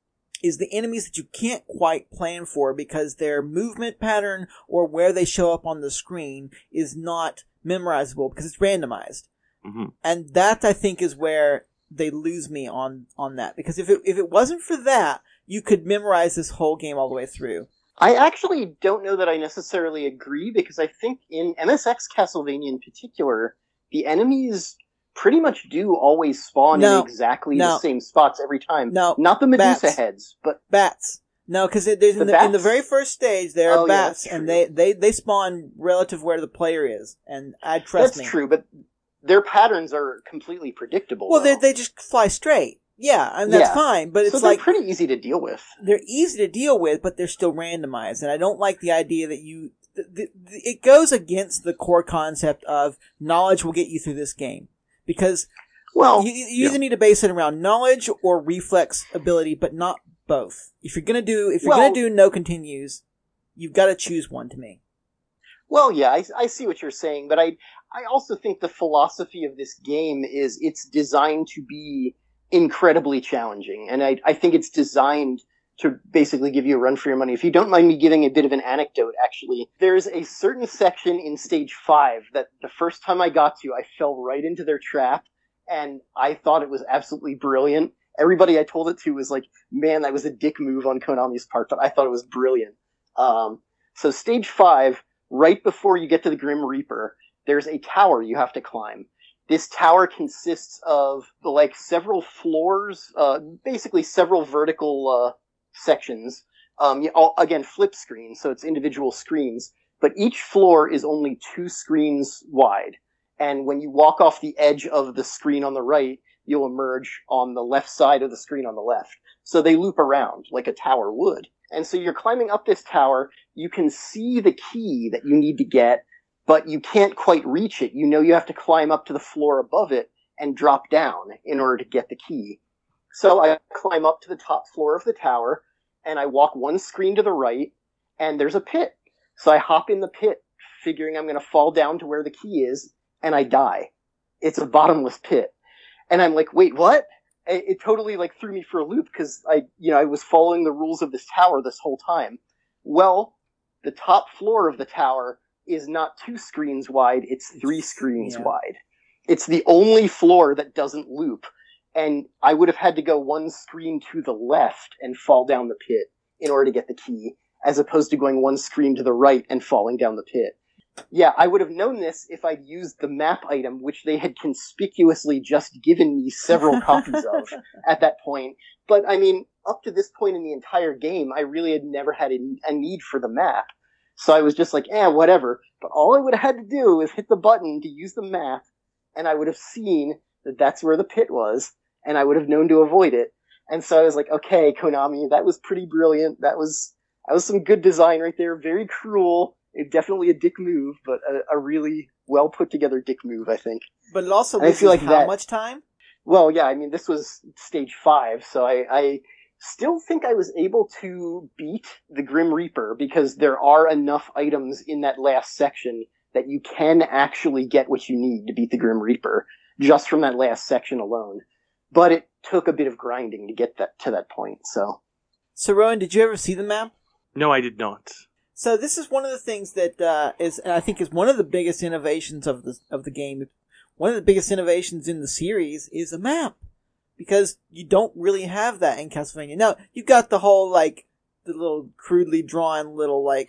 is the enemies that you can't quite plan for because their movement pattern or where they show up on the screen is not memorizable because it's randomized. Mm-hmm. And that, I think, is where they lose me on, on that. Because if it, if it wasn't for that, you could memorize this whole game all the way through. I actually don't know that I necessarily agree, because I think in M S X Castlevania in particular, the enemies pretty much do always spawn No. in exactly No. the same spots every time. No. Not the Medusa Bats. heads, but Bats. No, because in, the, The in the bats? very first stage, there are Oh, yeah, bats, that's and true. they, they, they spawn relative where the player is. And I trust that's me. true, but their patterns are completely predictable. Well, they though. they just fly straight. Yeah, and that's Yeah. fine. But so it's they're like pretty easy to deal with. they're easy to deal with, but they're still randomized. And I don't like the idea that you. The, the, the, it goes against the core concept of knowledge will get you through this game, because Well, you, you either need to base it around knowledge or reflex ability, but not both. If you're gonna do if you're Well- gonna do no continues, you've got to choose one. To me, Well, yeah, I, I see what you're saying, but I I also think the philosophy of this game is it's designed to be incredibly challenging, and I I think it's designed to basically give you a run for your money. If you don't mind me giving a bit of an anecdote, actually, there's a certain section in stage five that the first time I got to, I fell right into their trap, and I thought it was absolutely brilliant. Everybody I told it to was like, man, that was a dick move on Konami's part, but I thought it was brilliant. Um, so stage five, right before you get to the Grim Reaper, there's a tower you have to climb. This tower consists of, like, several floors, uh, basically several vertical, uh, sections. Um, you- all, again, flip screens, so it's individual screens, but each floor is only two screens wide. And when you walk off the edge of the screen on the right, you'll emerge on the left side of the screen on the left. So they loop around like a tower would. And so you're climbing up this tower, you can see the key that you need to get, but you can't quite reach it. You know you have to climb up to the floor above it and drop down in order to get the key. So I climb up to the top floor of the tower, and I walk one screen to the right, and there's a pit. So I hop in the pit, figuring I'm going to fall down to where the key is, and I die. It's a bottomless pit. And I'm like, wait, what? It, it totally like threw me for a loop, because I, you know, I was following the rules of this tower this whole time. Well, the top floor of the tower is not two screens wide, it's three screens Yeah. wide. It's the only floor that doesn't loop. And I would have had to go one screen to the left and fall down the pit in order to get the key, as opposed to going one screen to the right and falling down the pit. Yeah, I would have known this if I'd used the map item, which they had conspicuously just given me several copies of at that point. But, I mean, up to this point in the entire game, I really had never had a, a need for the map. So I was just like, eh, whatever. But all I would have had to do was hit the button to use the map, and I would have seen that that's where the pit was, and I would have known to avoid it. And so I was like, okay, Konami, that was pretty brilliant. That was, that was some good design right there. Very cruel. It, definitely a dick move, but a, a really well put together dick move, I think. but it also And I loses feel like how that- much time? Well, yeah, I mean, this was stage five, so I, I still think I was able to beat the Grim Reaper, because there are enough items in that last section that you can actually get what you need to beat the Grim Reaper, just from that last section alone. But it took a bit of grinding to get that to that point, so. So, Rowan, did you ever see the map? No, I did not. So this is one of the things that uh, is, and I think, is one of the biggest innovations of the of the game. One of the biggest innovations in the series is a map, because you don't really have that in Castlevania. Now you've got the whole like the little crudely drawn little like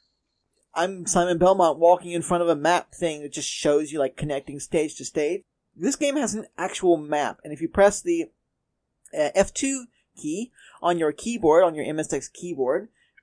I'm Simon Belmont walking in front of a map thing that just shows you like connecting stage to stage. This game has an actual map, and if you press the uh, F two key on your keyboard, on your M S X keyboard,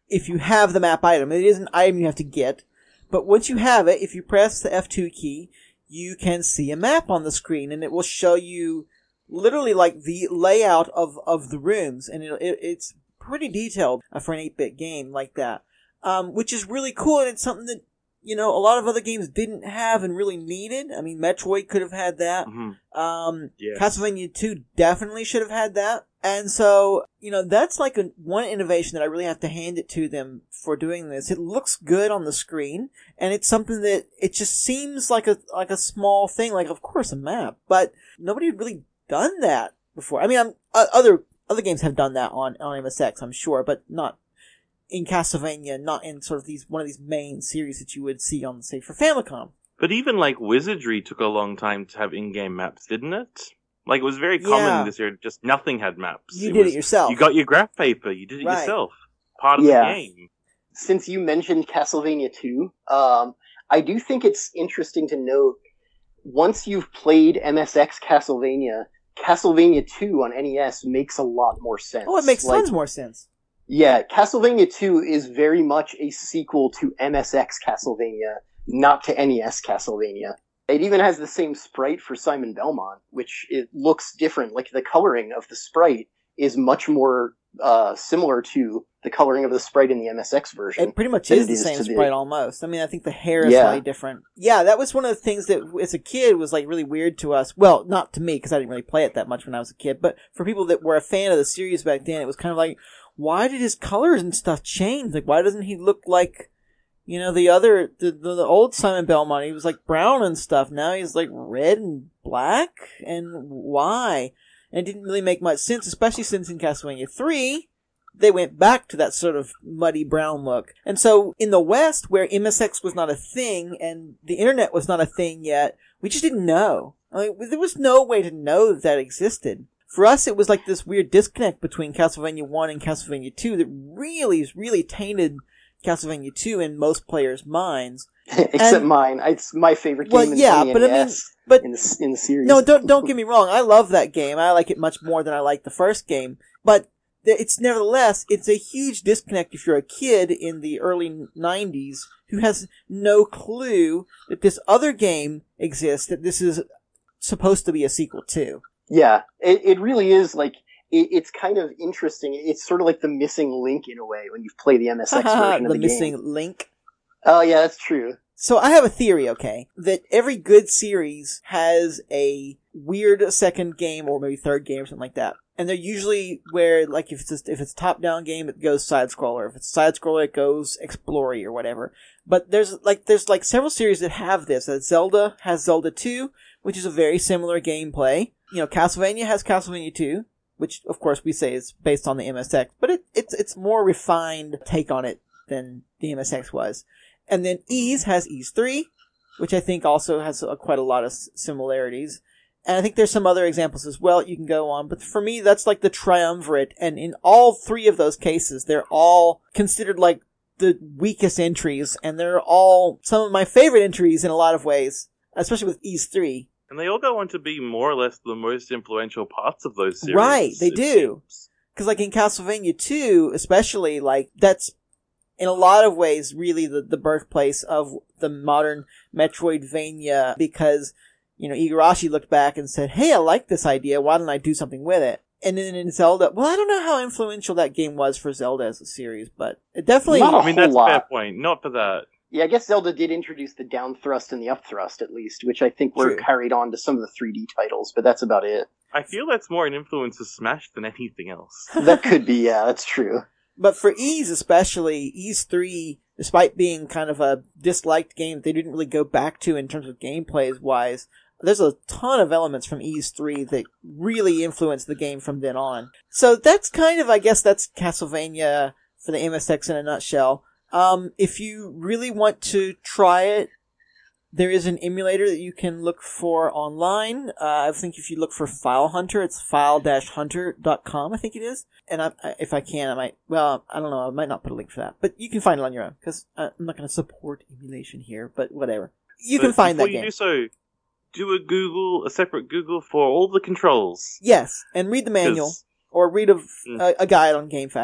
if you have the map item. It is an item you have to get, but once you have it, if you press the F two key, you can see a map on the screen, and it will show you literally like the layout of, of the rooms, and it, it, it's pretty detailed for an eight-bit game like that, um, which is really cool, and it's something that, you know, a lot of other games didn't have and really needed. I mean, Metroid could have had that. Mm-hmm. Um, yes. Castlevania two definitely should have had that. And so, you know, that's like a, one innovation that I really have to hand it to them for doing this. It looks good on the screen, and it's something that it just seems like a like a small thing, like of course a map, but nobody had really done that before. I mean, I'm, uh, other other games have done that on on M S X, I'm sure, but not in Castlevania, not in sort of these one of these main series that you would see on, say, for Famicom. But even like Wizardry took a long time to have in-game maps, didn't it? Like, it was very common Yeah. this year, just nothing had maps. You it did was, it yourself. You got your graph paper, you did it Right. yourself. Part of Yeah. the game. Since you mentioned Castlevania two, um, I do think it's interesting to note, once you've played M S X Castlevania, Castlevania two on N E S makes a lot more sense. Oh, it makes Like, tons more sense. Yeah, Castlevania two is very much a sequel to M S X Castlevania, not to N E S Castlevania. It even has the same sprite for Simon Belmont, which it looks different. Like, the coloring of the sprite is much more uh, similar to the coloring of the sprite in the M S X version. It pretty much than is it the is same to the- sprite almost. I mean, I think the hair is Yeah. slightly different. Yeah, that was one of the things that, as a kid, was like really weird to us. Well, not to me, because I didn't really play it that much when I was a kid, but for people that were a fan of the series back then, it was kind of like, why did his colors and stuff change? Like, why doesn't he look like, you know, the other, the, the, the old Simon Belmont? He was like brown and stuff. Now he's like red and black? And why? And it didn't really make much sense, especially since in Castlevania three, they went back to that sort of muddy brown look. And so in the West, where M S X was not a thing and the internet was not a thing yet, we just didn't know. I mean, there was no way to know that that existed. For us, it was like this weird disconnect between Castlevania one and Castlevania two that really, really tainted Castlevania two in most players' minds. Except And- mine. It's my favorite Well, game yeah, in the but I mean, N E S but in the, in the series. no, don't don't get me wrong. I love that game. I like it much more than I like the first game. But th- it's nevertheless, it's a huge disconnect if you're a kid in the early nineties who has no clue that this other game exists, that this is supposed to be a sequel to. Yeah, it, it really is, like, it, it's kind of interesting. It's sort of like the missing link in a way when you play the M S X version of the the missing game. link. Oh, yeah, that's true. So I have a theory, okay, that every good series has a weird second game or maybe third game or something like that. And they're usually where, like, if it's a, if it's a top-down game, it goes side-scroller. If it's side-scroller, it goes explory or whatever. But there's, like, there's, like, several series that have this. Uh, Zelda has Zelda two, which is a very similar gameplay. You know, Castlevania has Castlevania two, which, of course, we say is based on the M S X. But it, it's, it's more refined take on it than the M S X was. And then Ys has Ys three, which I think also has uh, quite a lot of s- similarities. And I think there's some other examples as well you can go on. But for me, that's like the triumvirate. And in all three of those cases, they're all considered like the weakest entries. And they're all some of my favorite entries in a lot of ways, especially with Ys three. And they all go on to be more or less the most influential parts of those series. Right, they it do. seems. Because like in Castlevania two, especially, like, that's in a lot of ways really the, the birthplace of the modern Metroidvania, because, you know, Igarashi looked back and said, hey, I like this idea, why don't I do something with it? And then in Zelda, well, I don't know how influential that game was for Zelda as a series, but it definitely... Not a I mean, whole that's a fair lot. point. Not for that. Yeah, I guess Zelda did introduce the down thrust and the up thrust, at least, which I think were True. carried on to some of the three D titles, but that's about it. I feel that's more an influence of Smash than anything else. That could be, yeah, that's true. But for Ys especially, Ys three, despite being kind of a disliked game that they didn't really go back to in terms of gameplay-wise, there's a ton of elements from Ys three that really influenced the game from then on. So that's kind of, I guess that's Castlevania for the M S X in a nutshell. Um, if you really want to try it, there is an emulator that you can look for online. Uh, I think if you look for File Hunter, it's file dash hunter dot com, I think it is. And I, I, if I can, I might, well, I don't know, I might not put a link for that. But you can find it on your own, because I'm not going to support emulation here, but whatever. You But can find before that you game. do so, do a Google, a separate Google for all the controls. Yes, and read the manual, 'Cause- or read a, Mm. a, a guide on GameFAQs.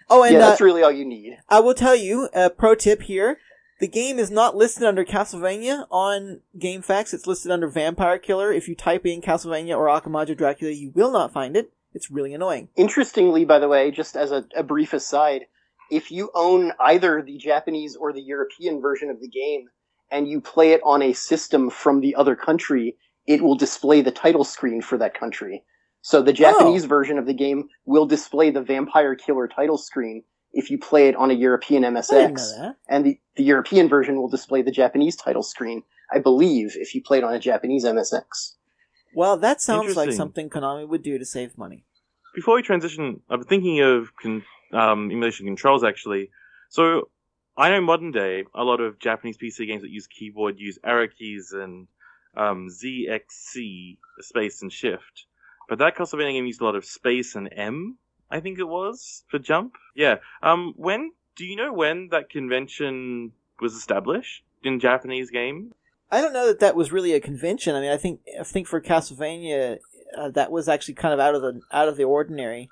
Oh, and yeah, uh, that's really all you need. I will tell you, a pro tip here. The game is not listed under Castlevania on GameFAQs. It's listed under Vampire Killer. If you type in Castlevania or Akamajo Dracula, you will not find it. It's really annoying. Interestingly, by the way, just as a, a brief aside, if you own either the Japanese or the European version of the game, and you play it on a system from the other country, it will display the title screen for that country. So the Japanese Oh. version of the game will display the Vampire Killer title screen if you play it on a European M S I didn't X. know that. And the, the European version will display the Japanese title screen, I believe, if you play it on a Japanese M S X. Well, that sounds like Interesting. something Konami would do to save money. Before we transition, I'm thinking of con- um, emulation controls, actually. So, I know modern day, a lot of Japanese P C games that use keyboard use arrow keys and um, Z, X, C, space, and shift. But that Castlevania game used a lot of space and M, I think it was, for jump. Yeah. Um, when, do you know when that convention was established in Japanese game? I don't know that that was really a convention. I mean, I think I think for Castlevania, uh, that was actually kind of out of the out of the ordinary.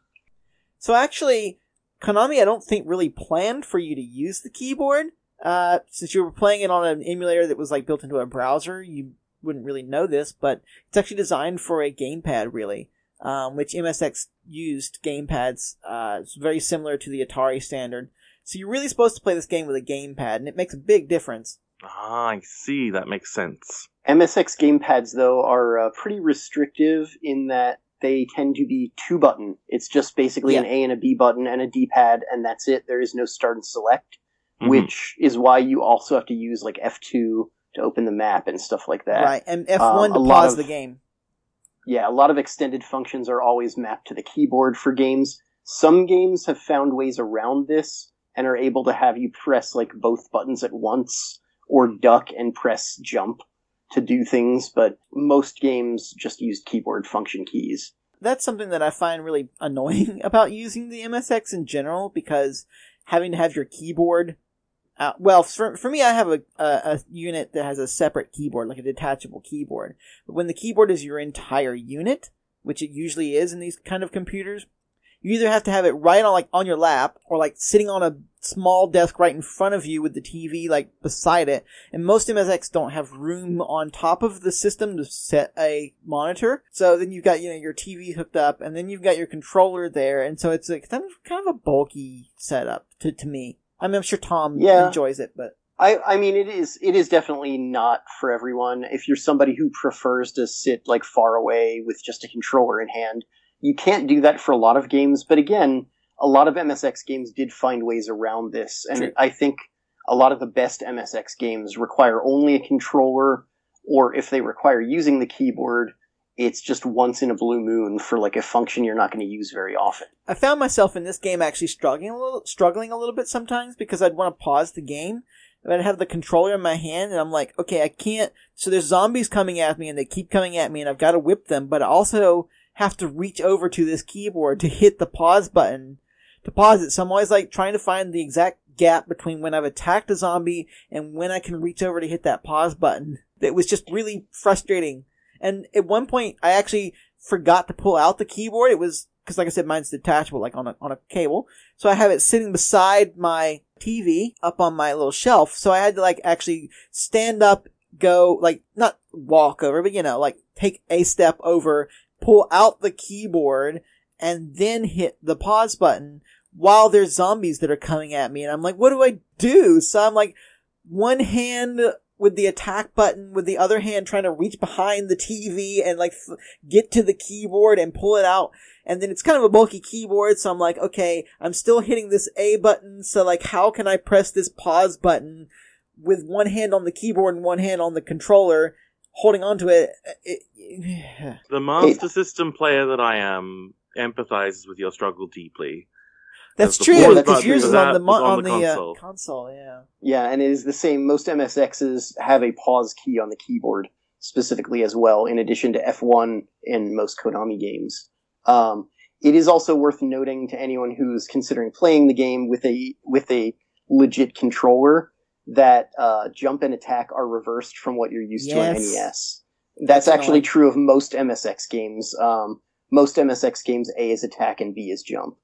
So actually, Konami, I don't think really planned for you to use the keyboard. Uh, since you were playing it on an emulator that was like built into a browser, you wouldn't really know this, but it's actually designed for a gamepad, really. Um, which M S X used gamepads. Uh, it's very similar to the Atari standard. So you're really supposed to play this game with a gamepad, and it makes a big difference. Ah, I see. That makes sense. M S X gamepads, though, are uh, pretty restrictive in that they tend to be two-button. It's just basically Yeah. an A and a B button and a D-pad, and that's it. There is no start and select, Mhm. which is why you also have to use like F two to open the map and stuff like that. Right, and F one Um, to a lot pause of- the game. Yeah, a lot of extended functions are always mapped to the keyboard for games. Some games have found ways around this and are able to have you press like both buttons at once or duck and press jump to do things, but most games just use keyboard function keys. That's something that I find really annoying about using the M S X in general, because having to have your keyboard Uh, well, for, for me, I have a, a a unit that has a separate keyboard, like a detachable keyboard. But when the keyboard is your entire unit, which it usually is in these kind of computers, you either have to have it right on like on your lap, or like sitting on a small desk right in front of you with the T V like beside it. And most M S X don't have room on top of the system to set a monitor. So then you've got, you know, your T V hooked up, and then you've got your controller there, and so it's like kind of kind of a bulky setup to to me. I mean, I'm sure Tom Yeah. enjoys it, but I, I mean, it is it is definitely not for everyone. If you're somebody who prefers to sit like far away with just a controller in hand, you can't do that for a lot of games. But again, a lot of M S X games did find ways around this, and True. I think a lot of the best M S X games require only a controller, or if they require using the keyboard, it's just once in a blue moon for like a function you're not going to use very often. I found myself in this game actually struggling a little, struggling a little bit sometimes, because I'd want to pause the game, and I'd have the controller in my hand, and I'm like, okay, I can't. So there's zombies coming at me, and they keep coming at me, and I've got to whip them, but I also have to reach over to this keyboard to hit the pause button to pause it. So I'm always like trying to find the exact gap between when I've attacked a zombie and when I can reach over to hit that pause button. It was just really frustrating. And at one point, I actually forgot to pull out the keyboard. It was, cause like I said, mine's detachable, like on a, on a cable. So I have it sitting beside my T V up on my little shelf. So I had to like actually stand up, go, like, not walk over, but you know, like take a step over, pull out the keyboard, and then hit the pause button while there's zombies that are coming at me. And I'm like, what do I do? So I'm like, one hand with the attack button, with the other hand trying to reach behind the T V and like f- get to the keyboard and pull it out. And then it's kind of a bulky keyboard, so I'm like, okay, I'm still hitting this A button, so like, how can I press this pause button with one hand on the keyboard and one hand on the controller, holding onto it? it, it The Master System player that I am empathizes with your struggle deeply. That's the true, pause because button yours for is on that the, mo- was on on the the, console. Uh, console, yeah. Yeah, and it is the same. Most M S Xs have a pause key on the keyboard specifically as well, in addition to F one in most Konami games. Um, it is also worth noting to anyone who's considering playing the game with a with a legit controller that uh, jump and attack are reversed from what you're used to on Yes. N E S. That's, That's actually annoying. true of most M S X games. Um, most M S X games, A is attack and B is jump.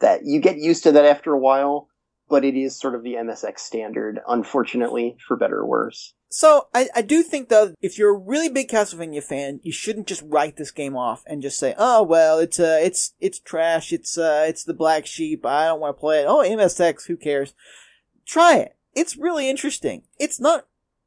that you get used to that after a while, but it is sort of the M S X standard, unfortunately, for better or worse. So, I, I do think, though, if you're a really big Castlevania fan, you shouldn't just write this game off and just say, oh, well, it's, uh, it's, it's trash, it's, uh, it's the black sheep, I don't want to play it, oh, M S X, who cares? Try it. It's really interesting. It's not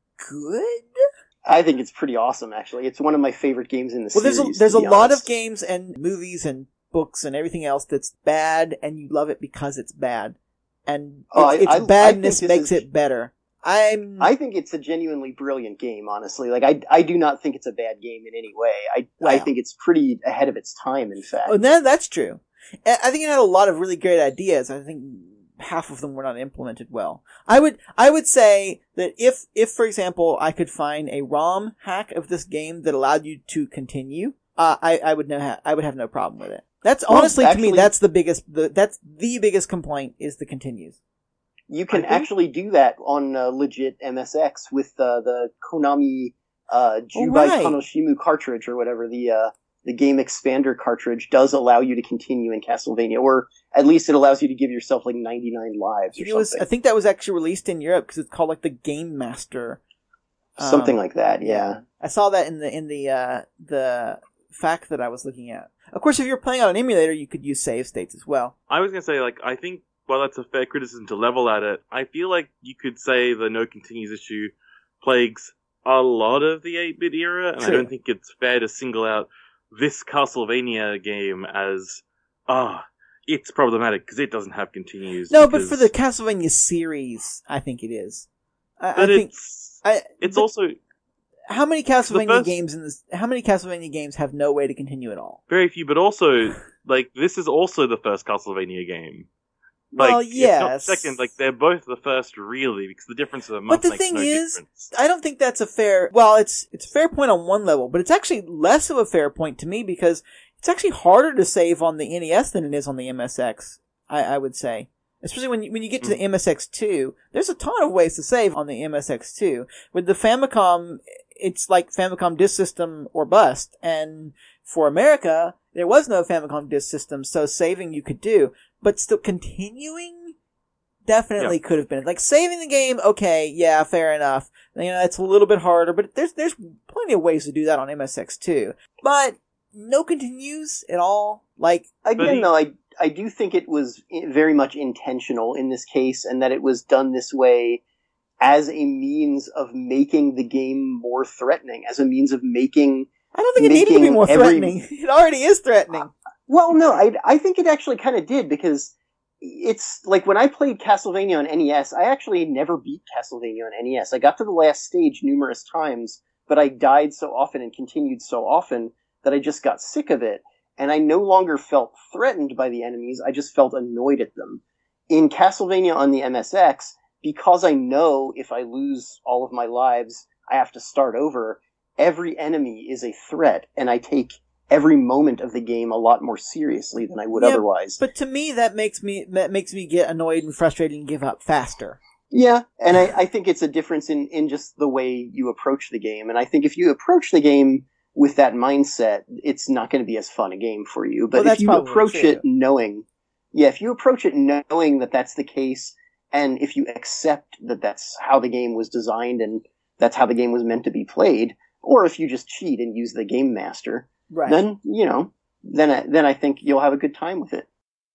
good. I think it's pretty awesome, actually. It's one of my favorite games in the well, series. Well, there's a, there's a honest. lot of games and movies and books and everything else that's bad, and you love it because it's bad. And oh, it's, I, its I, badness I makes is, it better. I'm. I think it's a genuinely brilliant game, honestly. Like, I, I do not think it's a bad game in any way. I, wow. I think it's pretty ahead of its time, in fact. Oh, that, that's true. I think it had a lot of really great ideas. I think half of them were not implemented well. I would, I would say that if, if, for example, I could find a ROM hack of this game that allowed you to continue, uh, I, I would know, I would have no problem with it. That's well, honestly, actually, to me, that's the biggest, the, that's the biggest complaint is the continues. You can actually do that on uh, legit M S X with uh, the Konami uh, Jubai oh, right. Kanoshimu cartridge or whatever. The uh, the Game Expander cartridge does allow you to continue in Castlevania, or at least it allows you to give yourself like ninety-nine lives or it was, something. I think that was actually released in Europe because it's called like the Game Master. Something um, like that, yeah. I saw that in the in the uh, the fact that I was looking at. Of course, if you're playing on an emulator, you could use save states as well. I was going to say, like, I think while that's a fair criticism to level at it, I feel like you could say the no continues issue plagues a lot of the eight-bit era, and True. I don't think it's fair to single out this Castlevania game as, ah, oh, it's problematic because it doesn't have continues. No, because... but for the Castlevania series, I think it is. I, but I think it's, I, it's also... How many Castlevania first... games in this? How many Castlevania games have no way to continue at all? Very few, but also, like, this is also the first Castlevania game. Like, well, yes. It's not second, like, they're both the first, really, because the difference of a month But the makes thing no is, difference. I don't think that's a fair, well, it's, it's a fair point on one level, but it's actually less of a fair point to me because it's actually harder to save on the N E S than it is on the M S X, I, I would say. Especially when you, when you get to the M S X two, there's a ton of ways to save on the M S X two. With the Famicom, it's like Famicom Disk System or bust, and for America, there was no Famicom Disk System, so saving you could do, but still continuing definitely yeah. could have been. Like, saving the game, okay, yeah, fair enough. You know, it's a little bit harder, but there's there's plenty of ways to do that on M S X two. But no continues at all. Like, again, though, I I do think it was very much intentional in this case, and that it was done this way as a means of making the game more threatening, as a means of making. I don't think it needed to be more every, threatening. It already is threatening. Uh, well, no, I I think it actually kind of did, because it's like when I played Castlevania on N E S, I actually never beat Castlevania on N E S. I got to the last stage numerous times, but I died so often and continued so often that I just got sick of it. And I no longer felt threatened by the enemies, I just felt annoyed at them. In Castlevania on the M S X, because I know if I lose all of my lives, I have to start over, every enemy is a threat, and I take every moment of the game a lot more seriously than I would yeah, otherwise. But to me, that makes me that makes me get annoyed and frustrated and give up faster. Yeah, and I, I think it's a difference in, in just the way you approach the game. And I think if you approach the game with that mindset, it's not going to be as fun a game for you. But well, if you approach true. it knowing, yeah, if you approach it knowing that that's the case, and if you accept that that's how the game was designed and that's how the game was meant to be played, or if you just cheat and use the Game Master, right. then, you know, then I, then I think you'll have a good time with it.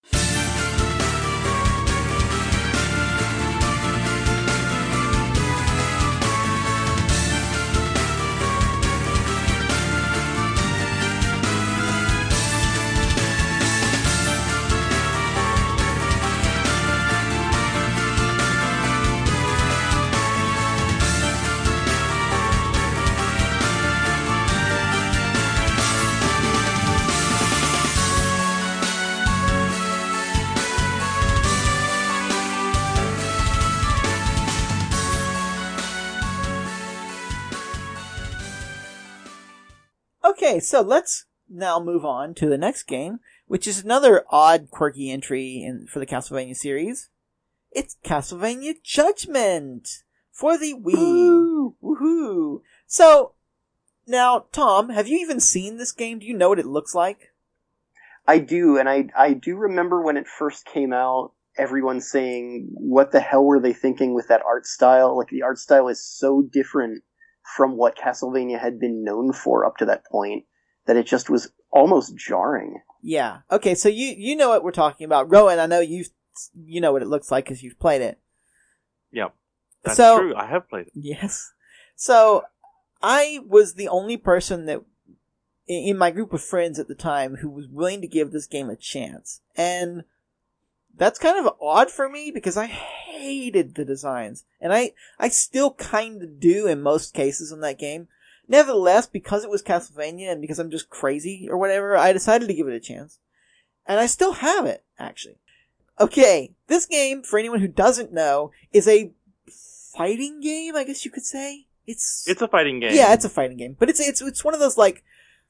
Okay, so let's now move on to the next game, which is another odd, quirky entry in for the Castlevania series. It's Castlevania Judgment for the Wii. Woo! Woohoo! So, now, Tom, have you even seen this game? Do you know what it looks like? I do, and I I do remember when it first came out, everyone saying, what the hell were they thinking with that art style? Like, the art style is so different from what Castlevania had been known for up to that point that it just was almost jarring. Yeah. Okay, so you you know what we're talking about. Rowan, I know you you know what it looks like because you've played it. Yeah. That's so, true. I have played it. Yes. So, I was the only person that in my group of friends at the time who was willing to give this game a chance. And that's kind of odd for me because I hated the designs. And I, I still kind of do in most cases in that game. Nevertheless, because it was Castlevania and because I'm just crazy or whatever, I decided to give it a chance. And I still have it, actually. Okay, this game, for anyone who doesn't know, is a fighting game, I guess you could say. It's It's a fighting game. Yeah, it's a fighting game. But it's it's it's one of those, like,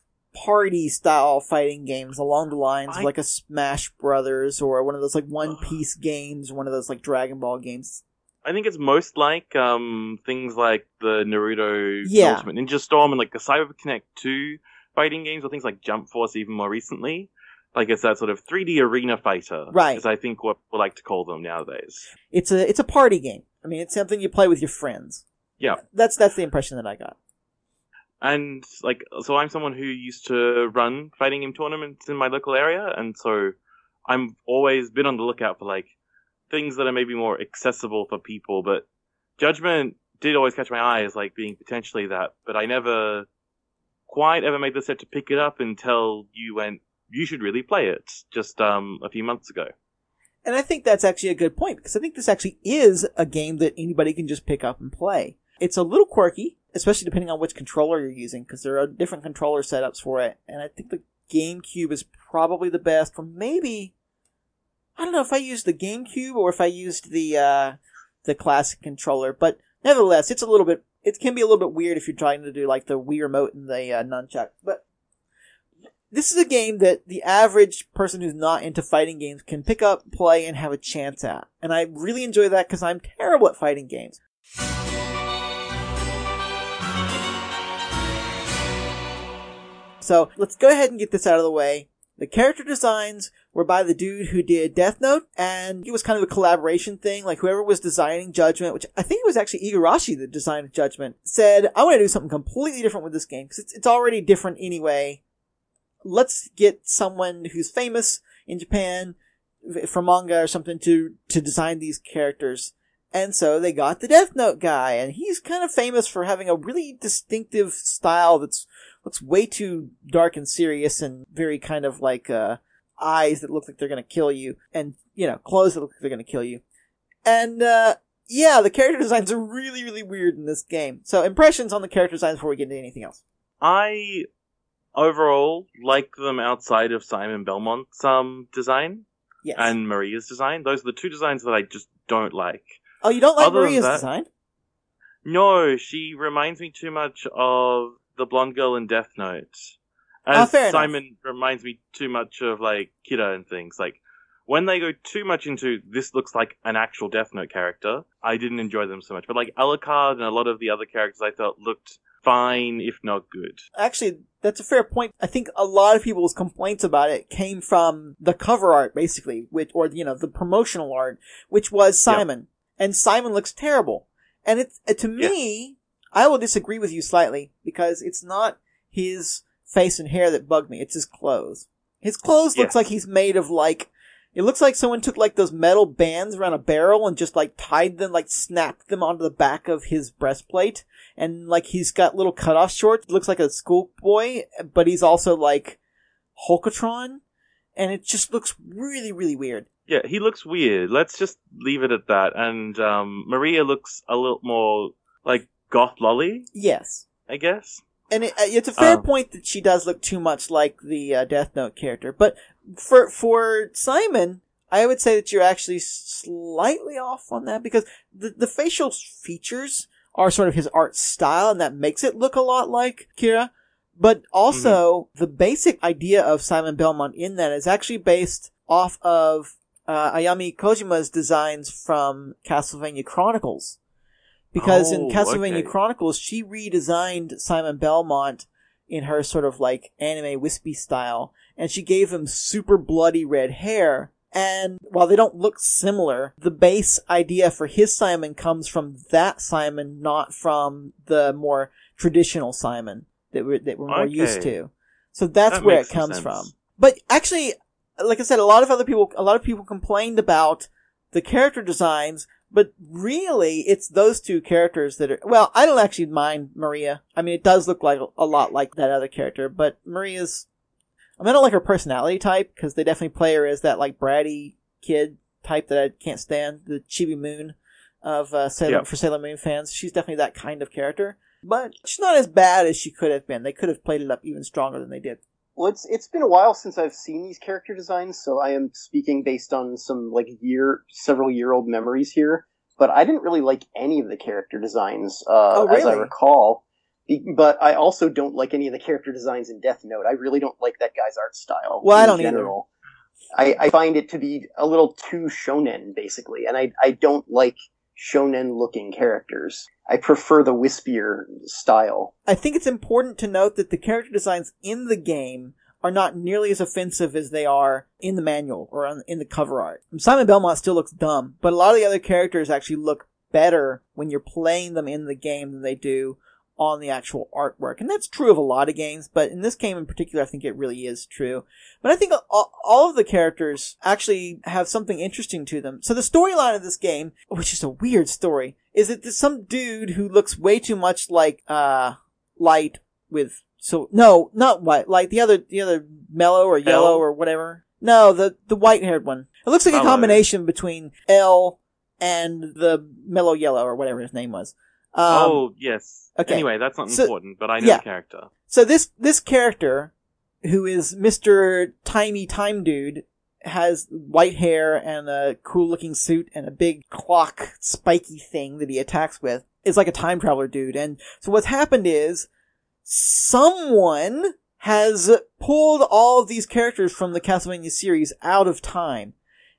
party-style fighting games along the lines I... of, like, a Smash Brothers or one of those, like, One Piece games, or one of those, like, Dragon Ball games. I think it's most like um, things like the Naruto Yeah. Ultimate Ninja Storm and like the CyberConnect two fighting games, or things like Jump Force even more recently. Like, it's that sort of three D arena fighter. Right. Is I think what we like to call them nowadays. It's a it's a party game. I mean, it's something you play with your friends. Yeah. That's that's the impression that I got. And, like, so I'm someone who used to run fighting game tournaments in my local area, and so I'm always been on the lookout for, like, things that are maybe more accessible for people, but Judgment did always catch my eye as, like, being potentially that, but I never quite ever made the step to pick it up until you went, you should really play it, just um a few months ago. And I think that's actually a good point, because I think this actually is a game that anybody can just pick up and play. It's a little quirky, especially depending on which controller you're using, because there are different controller setups for it, and I think the GameCube is probably the best for maybe... I don't know if I used the GameCube or if I used the uh, the classic controller, but nevertheless, it's a little bit. It can be a little bit weird if you're trying to do like the Wii remote and the uh, nunchuck. But this is a game that the average person who's not into fighting games can pick up, play, and have a chance at, and I really enjoy that because I'm terrible at fighting games. So let's go ahead and get this out of the way. The character designs were by the dude who did Death Note, and it was kind of a collaboration thing. Like, whoever was designing Judgment, which I think it was actually Igarashi that designed Judgment, said, I want to do something completely different with this game, because it's, it's already different anyway. Let's get someone who's famous in Japan for manga or something to, to design these characters. And so they got the Death Note guy, and he's kind of famous for having a really distinctive style that's looks way too dark and serious and very kind of like uh, eyes that look like they're going to kill you, and, you know, clothes that look like they're going to kill you. And, uh, yeah, the character designs are really, really weird in this game. So, impressions on the character designs before we get into anything else. I, overall, like them outside of Simon Belmont's um, design. Yes. And Maria's design. Those are the two designs that I just don't like. Oh, you don't like Other Maria's that, design? No, she reminds me too much of the blonde girl in Death Note. Ah, As fair Simon enough. reminds me too much of, like, Kira and things. Like, when they go too much into, this looks like an actual Death Note character, I didn't enjoy them so much. But, like, Alucard and a lot of the other characters I felt looked fine, if not good. Actually, that's a fair point. I think a lot of people's complaints about it came from the cover art, basically, which, or, you know, the promotional art, which was Simon. Yep. And Simon looks terrible. And it, to me, yeah. I will disagree with you slightly, because it's not his face and hair that bug me, it's his clothes. His clothes yeah. looks like he's made of, like, it looks like someone took, like, those metal bands around a barrel and just, like, tied them, like, snapped them onto the back of his breastplate. And, like, he's got little cutoff shorts. It looks like a schoolboy, but he's also, like, Hulkatron. And it just looks really, really weird. Yeah, he looks weird. Let's just leave it at that. And um, Maria looks a little more like goth lolly. Yes, I guess. And it, it's a fair um, point that she does look too much like the uh, Death Note character. But for for Simon, I would say that you're actually slightly off on that, because the the facial features are sort of his art style, and that makes it look a lot like Kira. But also, mm-hmm. the basic idea of Simon Belmont in that is actually based off of Uh, Ayami Kojima's designs from Castlevania Chronicles. Because oh, in Castlevania okay. Chronicles, she redesigned Simon Belmont in her sort of like anime wispy style, and she gave him super bloody red hair. And while they don't look similar, the base idea for his Simon comes from that Simon, not from the more traditional Simon that we're, that we're more Okay. used to. So that's That where it makes some comes sense. from. But actually, like I said, a lot of other people, a lot of people complained about the character designs, but really it's those two characters that are, well, I don't actually mind Maria. I mean, it does look like a lot like that other character, but Maria's, I mean, I don't like her personality type, because they definitely play her as that, like, bratty kid type that I can't stand, the Chibi Moon of, uh, Sailor, Yep. for Sailor Moon fans. She's definitely that kind of character. But she's not as bad as she could have been. They could have played it up even stronger than they did. Well, it's it's been a while since I've seen these character designs, so I am speaking based on some like year, several year old memories here. But I didn't really like any of the character designs, uh, Oh, as I really? recall. Be- But I also don't like any of the character designs in Death Note. I really don't like that guy's art style. Well, I in don't either. general. I, I find it to be a little too shonen, basically, and I I don't like shonen-looking characters. I prefer the wispier style. I think it's important to note that the character designs in the game are not nearly as offensive as they are in the manual or on, in the cover art. Simon Belmont still looks dumb, but a lot of the other characters actually look better when you're playing them in the game than they do on the actual artwork. And that's true of a lot of games, but in this game in particular, I think it really is true. But I think all, all of the characters actually have something interesting to them. So the storyline of this game, which is a weird story, is that there's some dude who looks way too much like, uh, Light with, so, no, not White, like the other, the other Mellow or Yellow L? or whatever. No, the, the white-haired one. It looks like a Mellow. combination between L and the Mellow Yellow or whatever his name was. Um, oh, yes. okay. Anyway, that's not So- important, but I know yeah. the character. So this, this character, who is Mister Timey Time Dude, has white hair and a cool looking suit and a big clock spiky thing that he attacks with. Is like a time traveler dude. And so what's happened is, someone has pulled all of these characters from the Castlevania series out of time.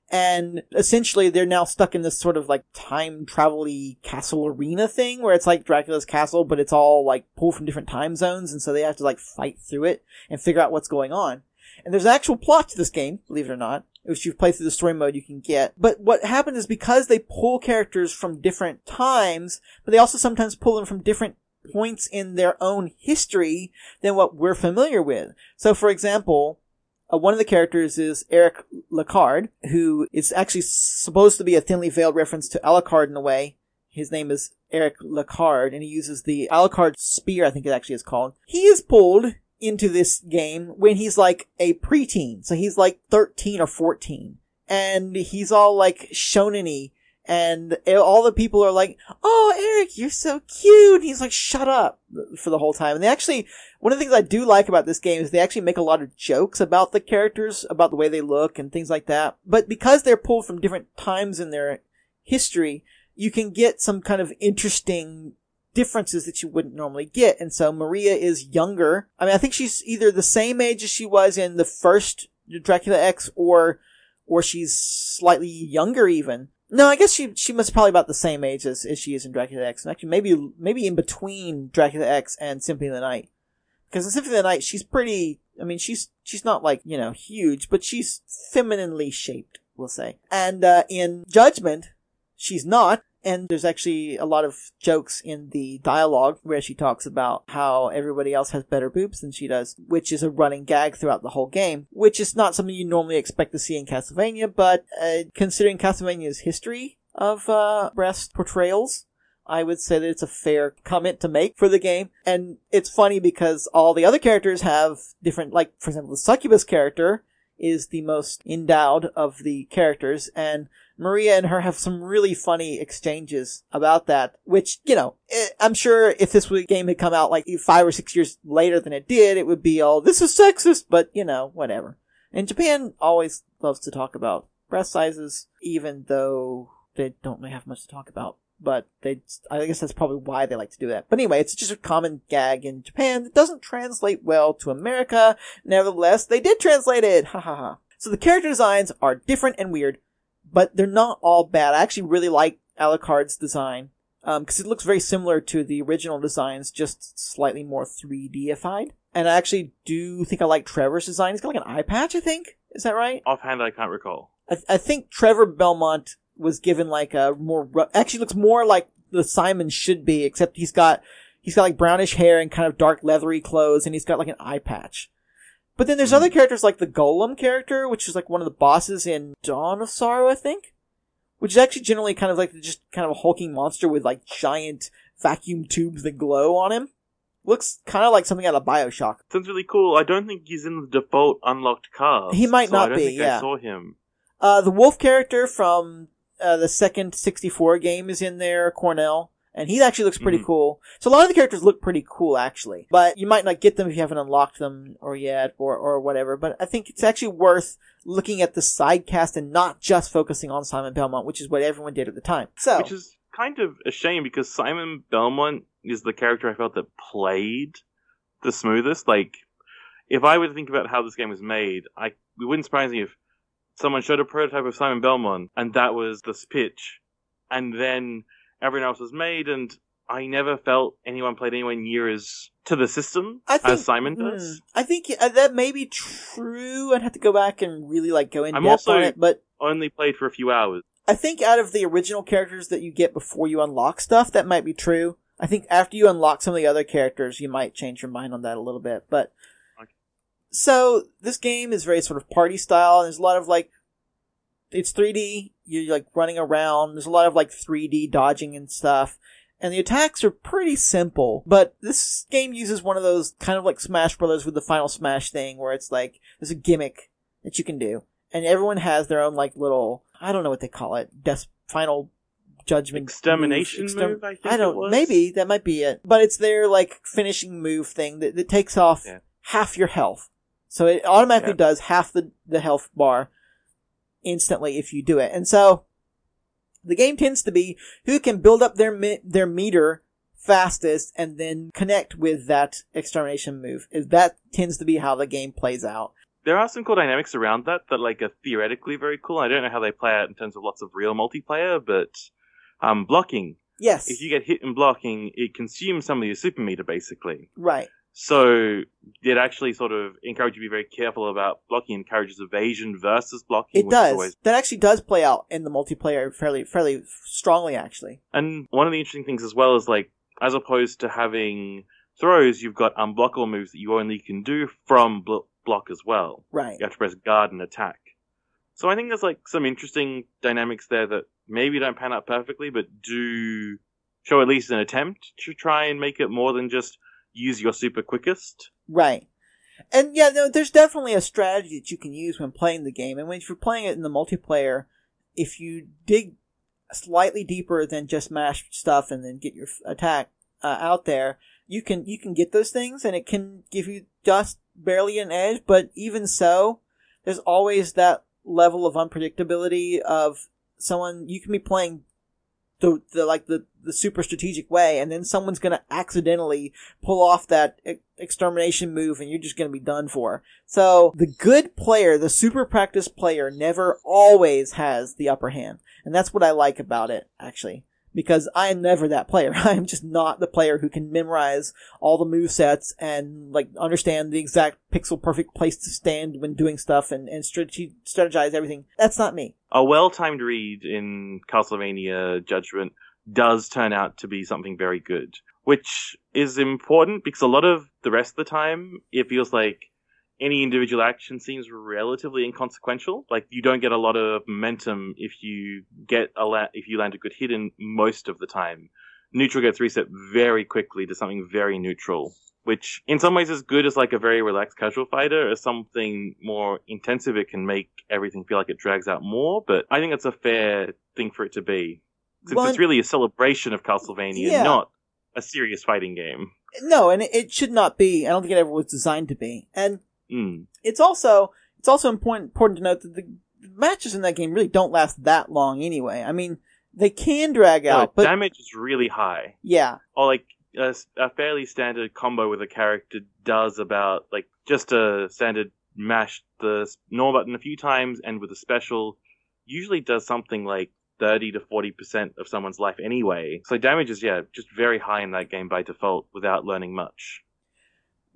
And essentially they're now stuck in this sort of like time travel-y castle arena thing where it's like Dracula's castle, but it's all like pulled from different time zones. And so they have to like fight through it and figure out what's going on. And there's an actual plot to this game, believe it or not, which you've played through the story mode you can get. But what happened is because they pull characters from different times, but they also sometimes pull them from different points in their own history than what we're familiar with. So for example, Uh, one of the characters is Eric Lacard, who is actually supposed to be a thinly veiled reference to Alucard in a way. His name is Eric Lacard, and he uses the Alucard spear, I think it actually is called. He is pulled into this game when he's like a preteen. So he's like thirteen or fourteen. And he's all like shonen-y. And all the people are like, "Oh, Eric, you're so cute." He's like, "Shut up," for the whole time. And they actually, one of the things I do like about this game is they actually make a lot of jokes about the characters, about the way they look and things like that. But because they're pulled from different times in their history, you can get some kind of interesting differences that you wouldn't normally get. And so Maria is younger. I mean, I think she's either the same age as she was in the first Dracula X, or, or she's slightly younger even. No, I guess she she must be probably about the same age as, as she is in Dracula X. And actually, maybe maybe in between Dracula X and Symphony of the Night. Because in Symphony of the Night, she's pretty, I mean, she's she's not like, you know, huge, but she's femininely shaped, we'll say. And uh, in Judgment, she's not. And there's actually a lot of jokes in the dialogue where she talks about how everybody else has better boobs than she does, which is a running gag throughout the whole game, which is not something you normally expect to see in Castlevania, but uh, considering Castlevania's history of uh, breast portrayals, I would say that it's a fair comment to make for the game. And it's funny because all the other characters have different, like, for example, the Succubus character is the most endowed of the characters, and Maria and her have some really funny exchanges about that, which, you know, I'm sure if this game had come out like five or six years later than it did, it would be all, this is sexist, but, you know, whatever. And Japan always loves to talk about breast sizes, even though they don't really have much to talk about. But they, I guess that's probably why they like to do that. But anyway, it's just a common gag in Japan that doesn't translate well to America. Nevertheless, they did translate it. Ha ha ha. So the character designs are different and weird, but they're not all bad. I actually really like Alucard's design, um, because it looks very similar to the original designs, just slightly more three D-ified. And I actually do think I like Trevor's design. He's got like an eye patch, I think. Is that right? Offhand, I can't recall. I, th- I think Trevor Belmont was given like a more, ru- actually looks more like the Simon should be, except he's got, he's got like brownish hair and kind of dark leathery clothes, and he's got like an eye patch. But then there's mm. other characters like the Golem character, which is like one of the bosses in Dawn of Sorrow, I think. Which is actually generally kind of like just kind of a hulking monster with like giant vacuum tubes that glow on him. Looks kind of like something out of BioShock. Sounds really cool. I don't think he's in the default unlocked cast. He might so not I don't be, think yeah. I saw him. Uh, the wolf character from uh, the second sixty-four game is in there, Cornell. And he actually looks pretty mm. cool. So a lot of the characters look pretty cool, actually. But you might not get them if you haven't unlocked them or yet, or, or whatever. But I think it's actually worth looking at the side cast and not just focusing on Simon Belmont, which is what everyone did at the time. So, which is kind of a shame, because Simon Belmont is the character I felt that played the smoothest. Like, if I were to think about how this game was made, I it wouldn't surprise me if someone showed a prototype of Simon Belmont, and that was the pitch, and then everyone else was made, and I never felt anyone played anywhere near as to the system I think, as Simon does. Mm, I think uh, that may be true. I'd have to go back and really like go in I'm depth also on it, but only played for a few hours. I think out of the original characters that you get before you unlock stuff, that might be true. I think after you unlock some of the other characters, you might change your mind on that a little bit. But okay. So this game is very sort of party style, and there's a lot of like, it's three D. You're like running around. There's a lot of like three D dodging and stuff. And the attacks are pretty simple, but this game uses one of those kind of like Smash Brothers with the Final Smash thing, where it's like, there's a gimmick that you can do. And everyone has their own like little, I don't know what they call it, Des- Final Judgment Extermination move, move Exterm- I think I don't, it was. maybe, that might be it. But it's their like finishing move thing that, that takes off yeah. half your health. So it automatically yeah. does half the, the health bar instantly if you do it. And so, the game tends to be who can build up their me- their meter fastest and then connect with that extermination move. That tends to be how the game plays out. There are some cool dynamics around that that like are theoretically very cool. I don't know how they play out in terms of lots of real multiplayer, but um, blocking. Yes. If you get hit in blocking, it consumes some of your super meter, basically. Right. So it actually sort of encourages you to be very careful about blocking. Encourages evasion versus blocking. It does. Always... That actually does play out in the multiplayer fairly, fairly strongly, actually. And one of the interesting things as well is like, as opposed to having throws, you've got unblockable moves that you only can do from blo- block as well. Right. You have to press guard and attack. So I think there's like some interesting dynamics there that maybe don't pan out perfectly, but do show at least an attempt to try and make it more than just use your super quickest. Right. And yeah, no, there's definitely a strategy that you can use when playing the game. And when if you're playing it in the multiplayer, if you dig slightly deeper than just mash stuff and then get your attack uh, out there, you can you can get those things, and it can give you just barely an edge. But even so, there's always that level of unpredictability of someone you can be playing the, the like the, the super strategic way, and then someone's gonna accidentally pull off that e- extermination move, and you're just gonna be done for. So the good player, the super practiced player, never always has the upper hand, and that's what I like about it, actually. Because I am never that player. I am just not the player who can memorize all the movesets and like understand the exact pixel perfect place to stand when doing stuff and, and strate- strategize everything. That's not me. A well-timed read in Castlevania Judgment does turn out to be something very good, which is important because a lot of the rest of the time it feels like any individual action seems relatively inconsequential. Like, you don't get a lot of momentum if you get a la- if you land a good hit in most of the time. Neutral gets reset very quickly to something very neutral, which in some ways is good as like a very relaxed casual fighter. As something more intensive, it can make everything feel like it drags out more, but I think it's a fair thing for it to be. Since One, it's really a celebration of Castlevania, yeah. not a serious fighting game. No, and it, it should not be. I don't think it ever was designed to be. And Mm. It's also it's also important important to note that the matches in that game really don't last that long anyway. I mean, they can drag No, out, but damage is really high. Yeah. Or like a, a fairly standard combo with a character does about like just a standard mash the normal button a few times and with a special usually does something like thirty to forty percent of someone's life anyway. So damage is yeah just very high in that game by default without learning much.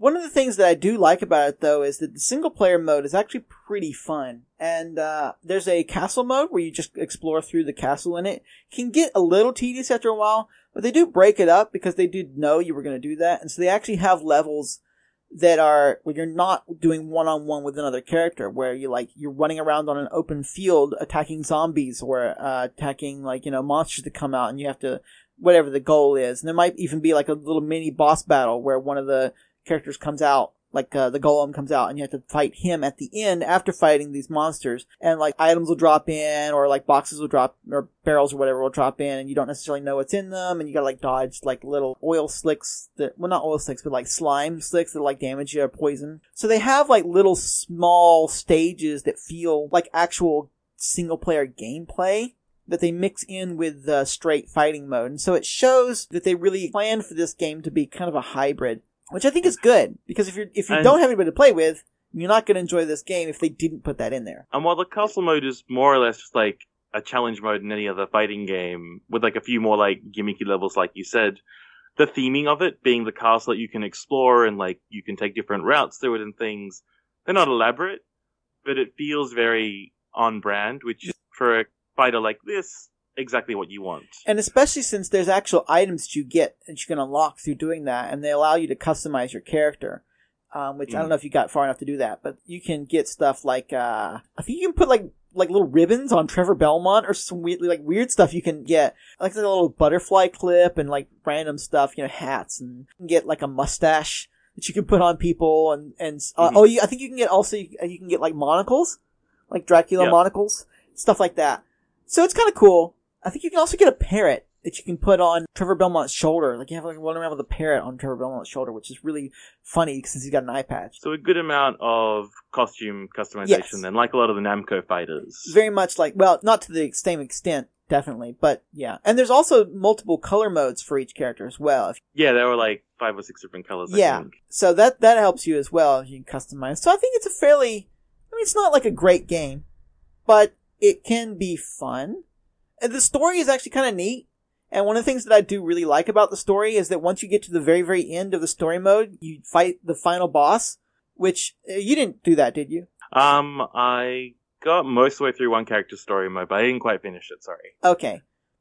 One of the things that I do like about it, though, is that the single-player mode is actually pretty fun. And uh, there's a castle mode where you just explore through the castle in it. It can get a little tedious after a while, but they do break it up because they did know you were going to do that. And so they actually have levels that are where you're not doing one-on-one with another character, where you like you're running around on an open field attacking zombies or uh, attacking like you know monsters that come out, and you have to whatever the goal is. And there might even be like a little mini boss battle where one of the characters comes out, like uh, the golem comes out, and you have to fight him at the end after fighting these monsters. And like items will drop in, or like boxes will drop, or barrels or whatever will drop in, and you don't necessarily know what's in them, and you gotta like dodge like little oil slicks that, well not oil slicks, but like slime slicks that like damage you or poison. So they have like little small stages that feel like actual single player gameplay that they mix in with the straight fighting mode. And so it shows that they really planned for this game to be kind of a hybrid. Which I think is good, because if you're if you and, don't have anybody to play with, you're not going to enjoy this game if they didn't put that in there. And while the castle mode is more or less just like a challenge mode in any other fighting game, with like a few more like gimmicky levels, like you said, the theming of it being the castle that you can explore and like you can take different routes through it and things, they're not elaborate, but it feels very on brand, which for a fighter like this, exactly what you want. And especially since there's actual items that you get that you can unlock through doing that, and they allow you to customize your character, um, which mm. I don't know if you got far enough to do that, but you can get stuff like, uh, I think you can put like like little ribbons on Trevor Belmont, or some weird, like weird stuff you can get, like a little butterfly clip and like random stuff, you know, hats, and you can get like a mustache that you can put on people, and, and uh, mm-hmm. oh, you, I think you can get also, you, you can get like monocles, like Dracula yep. monocles, stuff like that. So it's kind of cool. I think you can also get a parrot that you can put on Trevor Belmont's shoulder. Like you have like one around with a parrot on Trevor Belmont's shoulder, which is really funny since he's got an eye patch. So a good amount of costume customization yes. then, like a lot of the Namco fighters. Very much like, well, not to the same extent, definitely, but yeah. And there's also multiple color modes for each character as well. Yeah, there were like five or six different colors, yeah. I think. So that, that helps you as well. You can customize. So I think it's a fairly, I mean, it's not like a great game, but it can be fun. And the story is actually kind of neat. And one of the things that I do really like about the story is that once you get to the very, very end of the story mode, you fight the final boss, which uh, you didn't do that, did you? Um, I got most of the way through one character's story mode, but I didn't quite finish it, sorry. Okay.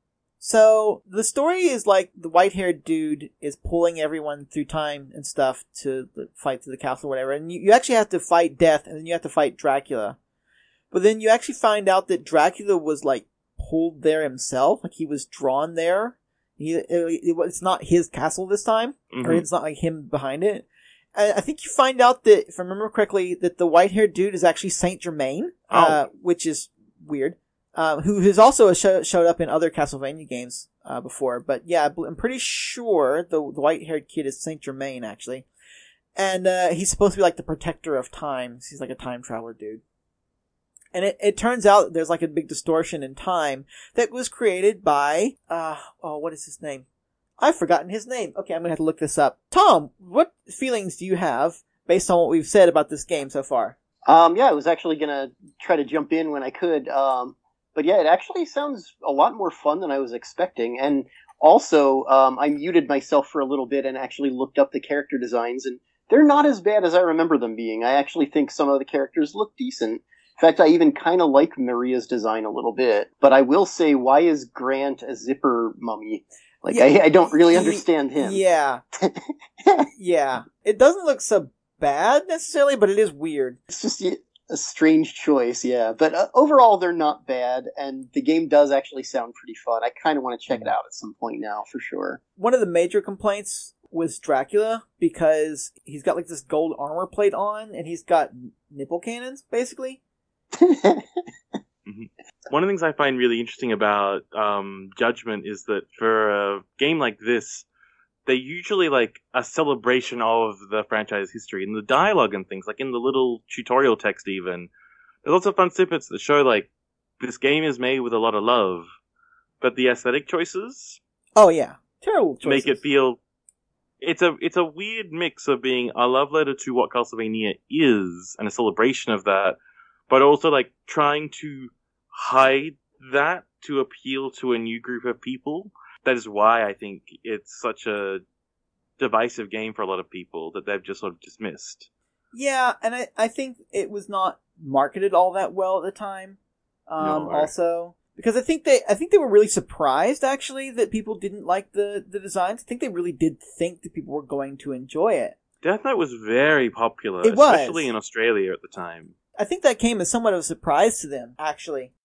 So the story is like the white-haired dude is pulling everyone through time and stuff to fight to the castle or whatever. And you, you actually have to fight death, and then you have to fight Dracula. But then you actually find out that Dracula was like pulled there himself, like he was drawn there. He, it, it, it's not his castle this time, mm-hmm. or it's not like him behind it. And I think you find out that, if I remember correctly, that the white-haired dude is actually Saint Germain, oh. uh, which is weird. Uh, who has also show, showed up in other Castlevania games uh, before. But yeah, I'm pretty sure the, the white-haired kid is Saint Germain, actually. And uh, he's supposed to be like the protector of time. He's like a time traveler dude. And it, it turns out that there's like a big distortion in time that was created by, uh, oh, what is his name? I've forgotten his name. Okay, I'm gonna have to look this up. Tom, what feelings do you have based on what we've said about this game so far? Um, yeah, I was actually gonna try to jump in when I could. Um, but yeah, it actually sounds a lot more fun than I was expecting. And also, um, I muted myself for a little bit and actually looked up the character designs, and they're not as bad as I remember them being. I actually think some of the characters look decent. In fact, I even kind of like Maria's design a little bit. But I will say, why is Grant a zipper mummy? Like, yeah, I, I don't really understand him. Yeah. yeah. It doesn't look so bad, necessarily, but it is weird. It's just a strange choice, yeah. But uh, overall, they're not bad, and the game does actually sound pretty fun. I kind of want to check it out at some point now, for sure. One of the major complaints was Dracula, because he's got, like, this gold armor plate on, and he's got nipple cannons, basically. mm-hmm. One of the things I find really interesting about um, Judgment is that for a game like this, they usually like a celebration of the franchise history in the dialogue and things, like in the little tutorial text even. There's lots of fun snippets that show like this game is made with a lot of love, but the aesthetic choices, oh yeah, terrible choices, make it feel it's a it's a weird mix of being a love letter to what Castlevania is and a celebration of that, but also like trying to hide that to appeal to a new group of people. That is why I think it's such a divisive game for a lot of people that they've just sort of dismissed. Yeah, and I, I think it was not marketed all that well at the time. Um, No. Also, because I think they I think they were really surprised actually that people didn't like the, the designs. I think they really did think that people were going to enjoy it. Death Note was very popular, It was. especially in Australia at the time. I think that came as somewhat of a surprise to them, actually.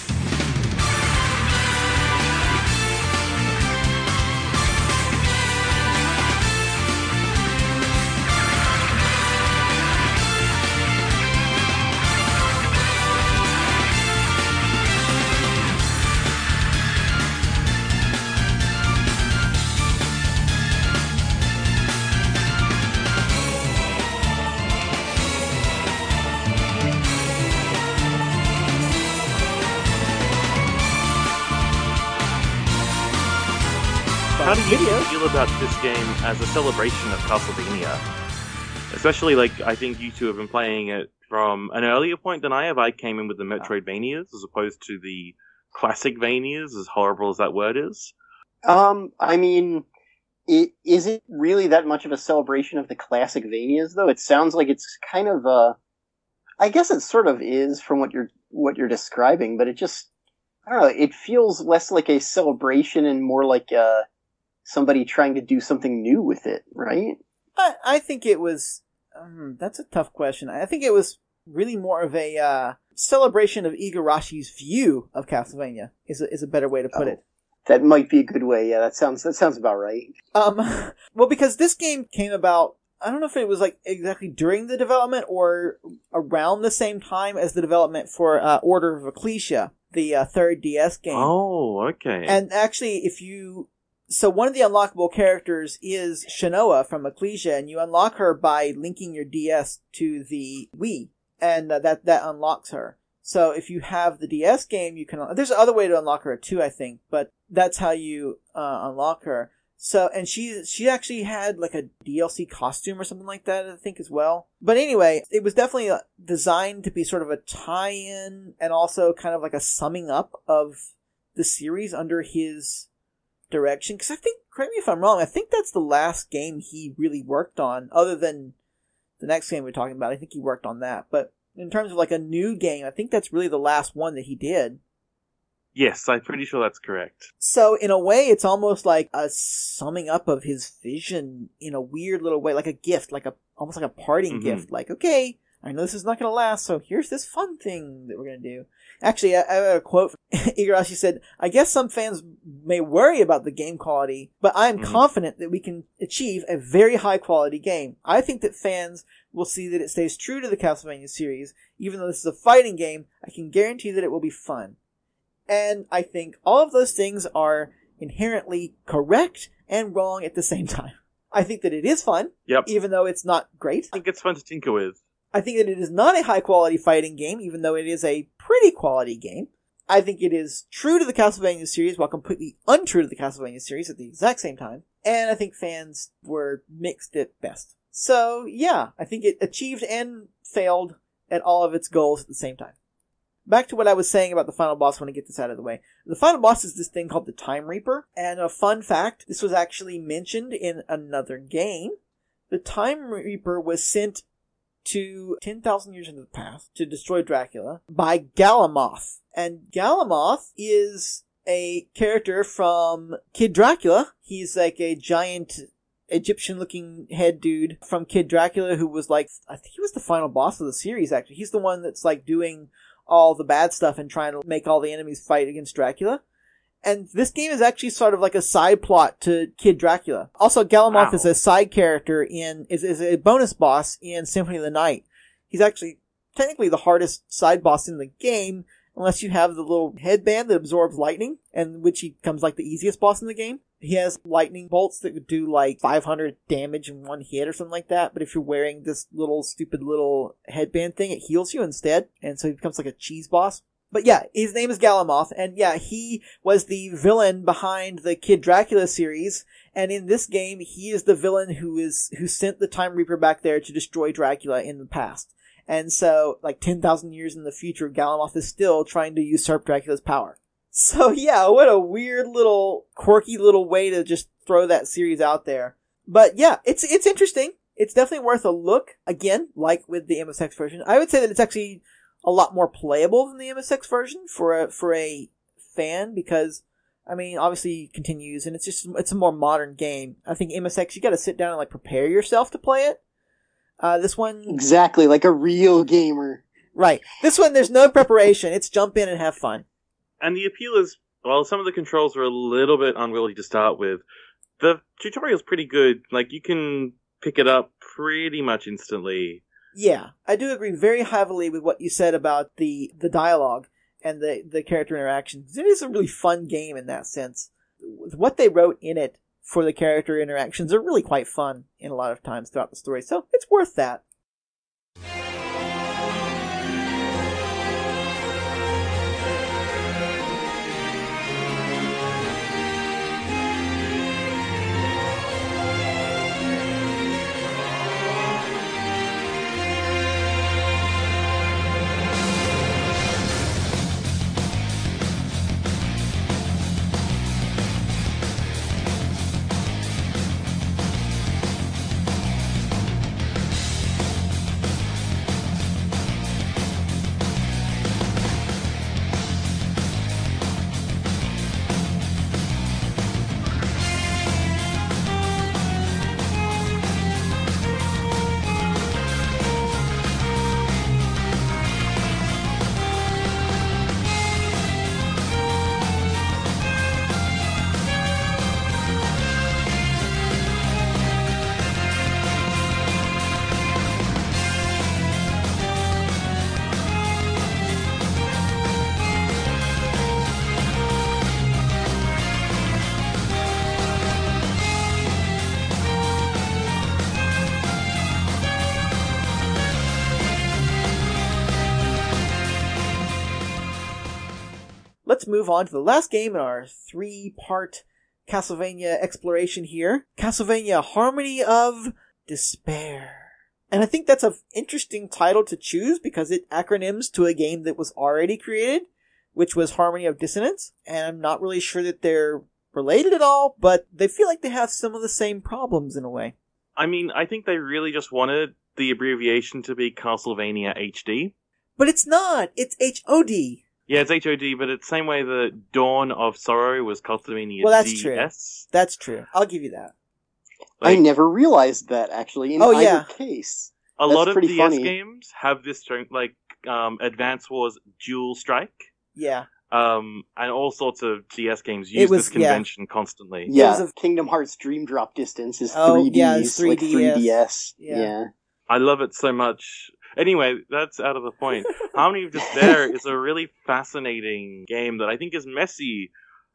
How do you Video. feel about this game as a celebration of Castlevania? Especially, like, I think you two have been playing it from an earlier point than I have. I came in with the Metroidvanias as opposed to the classic Vanias, as horrible as that word is. Um, I mean, it is it really that much of a celebration of the classic Vanias, though? It sounds like it's kind of a. I guess it sort of is from what you're what you're describing, but it just I don't know. It feels less like a celebration and more like uh somebody trying to do something new with it, right? I, I think it was... Um, that's a tough question. I think it was really more of a uh, celebration of Igarashi's view of Castlevania, is a, is a better way to put Oh. it. That might be a good way. Yeah, that sounds that sounds about right. Um, well, because this game came about, I don't know if it was like exactly during the development or around the same time as the development for uh, Order of Ecclesia, the uh, third D S game. Oh, okay. And actually, if you... So one of the unlockable characters is Shanoa from Ecclesia, and you unlock her by linking your D S to the Wii, and uh, that, that unlocks her. So if you have the D S game, you can... There's another way to unlock her too, I think, but that's how you uh, unlock her. So, and she she actually had like a D L C costume or something like that, I think, as well. But anyway, it was definitely uh, designed to be sort of a tie-in and also kind of like a summing up of the series under his direction. Because I think, correct me if I'm wrong, I think that's the last game he really worked on, other than the next game we're talking about. I think he worked on that. But in terms of like a new game, I think that's really the last one that he did. Yes, I'm pretty sure that's correct. So in a way, it's almost like a summing up of his vision in a weird little way, like a gift, like a almost like a parting Mhm. gift. Like, okay, I know this is not going to last, so here's this fun thing that we're going to do. Actually, I, I have a quote from Igarashi said, "I guess some fans may worry about the game quality, but I am Mhm. confident that we can achieve a very high quality game. I think that fans will see that it stays true to the Castlevania series. Even though this is a fighting game, I can guarantee that it will be fun." And I think all of those things are inherently correct and wrong at the same time. I think that it is fun, Yep. even though it's not great. I think it's fun to tinker with. I think that it is not a high quality fighting game, even though it is a pretty quality game. I think it is true to the Castlevania series while completely untrue to the Castlevania series at the exact same time. And I think fans were mixed at best. So, yeah, I think it achieved and failed at all of its goals at the same time. Back to what I was saying about the final boss, when I get this out of the way. The final boss is this thing called the Time Reaper. And a fun fact, this was actually mentioned in another game. The Time Reaper was sent to ten thousand years into the past to destroy Dracula by Galamoth. And Galamoth is a character from Kid Dracula. He's like a giant Egyptian-looking head dude from Kid Dracula who was like, I think he was the final boss of the series, actually. He's the one that's like doing all the bad stuff and trying to make all the enemies fight against Dracula. And this game is actually sort of like a side plot to Kid Dracula. Also, Galamoth Wow. is a side character in, is, is a bonus boss in Symphony of the Night. He's actually technically the hardest side boss in the game, unless you have the little headband that absorbs lightning, and which he becomes like the easiest boss in the game. He has lightning bolts that would do like five hundred damage in one hit or something like that, but if you're wearing this little stupid little headband thing, it heals you instead, and so he becomes like a cheese boss. But yeah, his name is Galamoth, and yeah, he was the villain behind the Kid Dracula series, and in this game, he is the villain who is, who sent the Time Reaper back there to destroy Dracula in the past. And so, like ten thousand years in the future, Galamoth is still trying to usurp Dracula's power. So yeah, what a weird little, quirky little way to just throw that series out there. But yeah, it's it's interesting. It's definitely worth a look. Again, like with the M S X version, I would say that it's actually a lot more playable than the M S X version for a for a fan because, I mean, obviously it continues and it's just it's a more modern game. I think M S X you got to sit down and like prepare yourself to play it. Uh, this one exactly like a real gamer, right? This one there's no preparation. It's jump in and have fun. And the appeal is, well, some of the controls are a little bit unwieldy to start with. The tutorial's pretty good. Like you can pick it up pretty much instantly. Yeah, I do agree very heavily with what you said about the, the dialogue and the, the character interactions. It is a really fun game in that sense. What they wrote in it for the character interactions are really quite fun in a lot of times throughout the story, so it's worth that. Let's move on to the last game in our three-part Castlevania exploration here. Castlevania Harmony of Despair. And I think that's an interesting title to choose because it acronyms to a game that was already created, which was Harmony of Dissonance. And I'm not really sure that they're related at all, but they feel like they have some of the same problems in a way. I mean, I think they really just wanted the abbreviation to be Castlevania H D. But it's not! It's H O D! Yeah, it's H O D, but it's the same way that Dawn of Sorrow was Castlevania well, that's D S. True. That's true. I'll give you that. Like, I never realized that, actually, in oh, either yeah. case. A That's lot of pretty D S funny. games have this strength, like um, Advance Wars Dual Strike. Yeah. Um, and all sorts of D S games It use was- this convention constantly. Yeah, was a- Kingdom Hearts Dream Drop Distance is Oh, three Ds, yeah, it's like three D S. three D S. Yeah. Yeah. I love it so much. Anyway, that's out of the point. Harmony of Despair is a really fascinating game that I think is messy,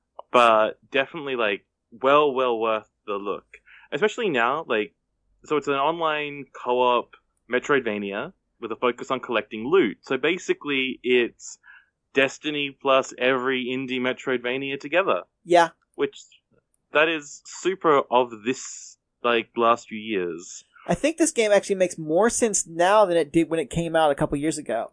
but definitely like well, well worth the look. Especially now, like, so it's an online co-op Metroidvania with a focus on collecting loot. So basically, it's Destiny plus every indie Metroidvania together. Yeah. Which, that is super of this, like, last few years. I think this game actually makes more sense now than it did when it came out a couple years ago.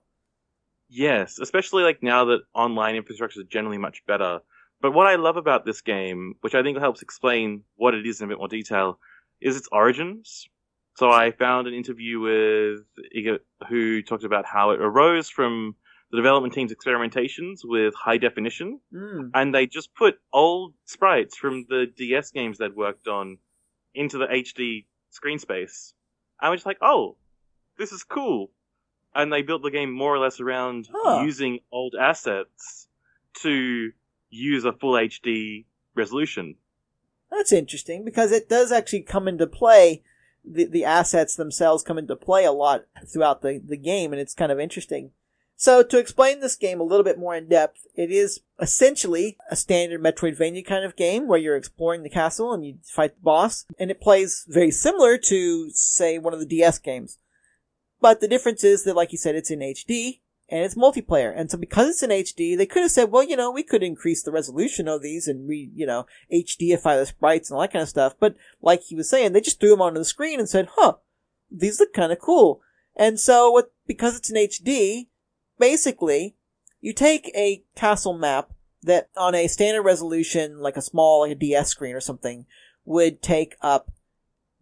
Yes, especially like now that online infrastructure is generally much better. But what I love about this game, which I think helps explain what it is in a bit more detail, is its origins. So I found an interview with Iga, who talked about how it arose from the development team's experimentations with high definition, Mm. and they just put old sprites from the D S games they'd worked on into the H D screen space. I was just like, oh, this is cool. And they built the game more or less around Huh. using old assets to use a full H D resolution. That's interesting because it does actually come into play. The the assets themselves come into play a lot throughout the, the game, and it's kind of interesting. So to explain this game a little bit more in depth, it is essentially a standard Metroidvania kind of game where you're exploring the castle and you fight the boss, and it plays very similar to, say, one of the D S games. But the difference is that, like you said, it's in H D, and it's multiplayer. And so because it's in H D, they could have said, well, you know, we could increase the resolution of these and re, you know, HDify the sprites and all that kind of stuff. But like he was saying, they just threw them onto the screen and said, huh, these look kind of cool. And so what, because it's in H D, basically, you take a castle map that on a standard resolution, like a small, like a D S screen or something, would take up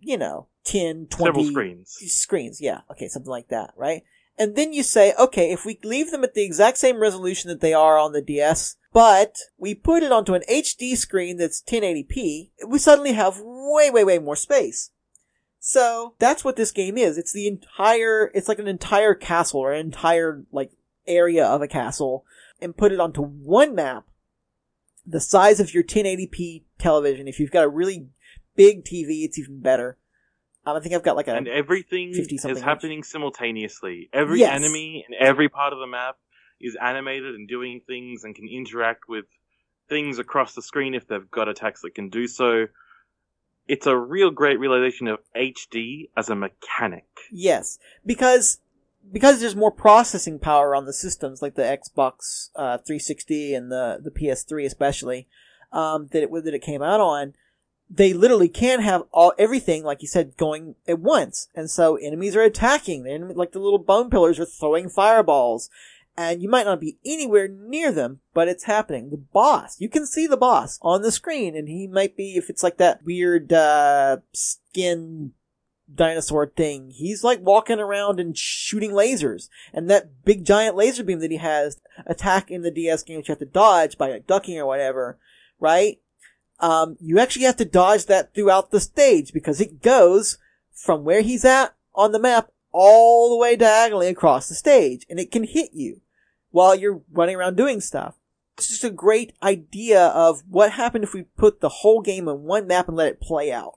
you know, ten, twenty Several screens. Screens, yeah. Okay, something like that, right? And then you say, okay, if we leave them at the exact same resolution that they are on the D S, but we put it onto an H D screen that's ten eighty p, we suddenly have way, way, way more space. So that's what this game is. It's the entire, it's like an entire castle or an entire, like, area of a castle, and put it onto one map, the size of your ten eighty p television. If you've got a really big T V, it's even better. Um, I think I've got like a And everything is happening inch. simultaneously. Every yes. enemy in every part of the map is animated and doing things and can interact with things across the screen if they've got attacks that can do so. It's a real great realization of H D as a mechanic. Yes, because because there's more processing power on the systems, like the Xbox uh, three sixty and the, the P S three especially, um, that it that it came out on. They literally can have all everything, like you said, going at once. And so enemies are attacking. The enemy, like the little bone pillars are throwing fireballs. And you might not be anywhere near them, but it's happening. The boss, you can see the boss on the screen, and he might be, if it's like that weird uh skin dinosaur thing, he's like walking around and shooting lasers. And that big giant laser beam that he has attack in the D S game, which you have to dodge by like, ducking or whatever, right? Um, you actually have to dodge that throughout the stage because it goes from where he's at on the map all the way diagonally across the stage, and it can hit you while you're running around doing stuff. It's just a great idea of what happened if we put the whole game on one map and let it play out.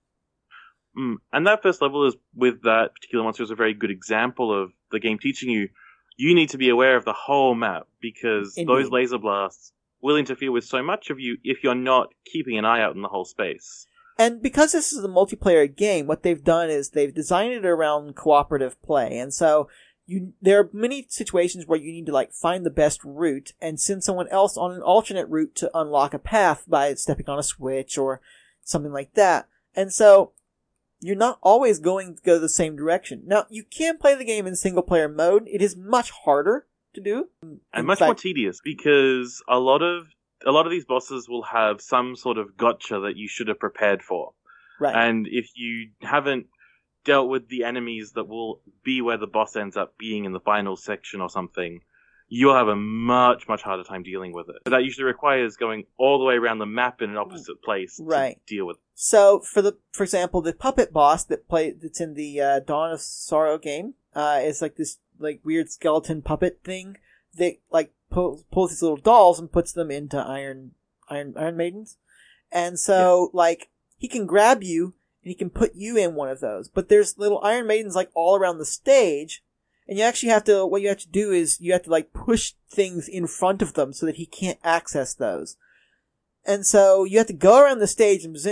Mm. And that first level is with that particular monster is a very good example of the game teaching you you need to be aware of the whole map because Indeed. Those laser blasts will interfere with so much of you if you're not keeping an eye out in the whole space. And because this is a multiplayer game, what they've done is they've designed it around cooperative play. And so you, there are many situations where you need to like find the best route and send someone else on an alternate route to unlock a path by stepping on a switch or something like that. And so you're not always going to go the same direction. Now, you can play the game in single player mode. It is much harder to do. And in much fact, more tedious because a lot of a lot of these bosses will have some sort of gotcha that you should have prepared for. Right. And if you haven't dealt with the enemies that will be where the boss ends up being in the final section or something, you'll have a much, much harder time dealing with it. But that usually requires going all the way around the map in an opposite place right. to deal with it. So, for the for example, the puppet boss that play that's in the uh, Dawn of Sorrow game uh, is like this like weird skeleton puppet thing that like pulls, pulls these little dolls and puts them into Iron Iron Iron Maidens, and so yeah. like he can grab you and he can put you in one of those. But there's little Iron Maidens like all around the stage, and you actually have to what you have to do is you have to like push things in front of them so that he can't access those. And so you have to go around the stage and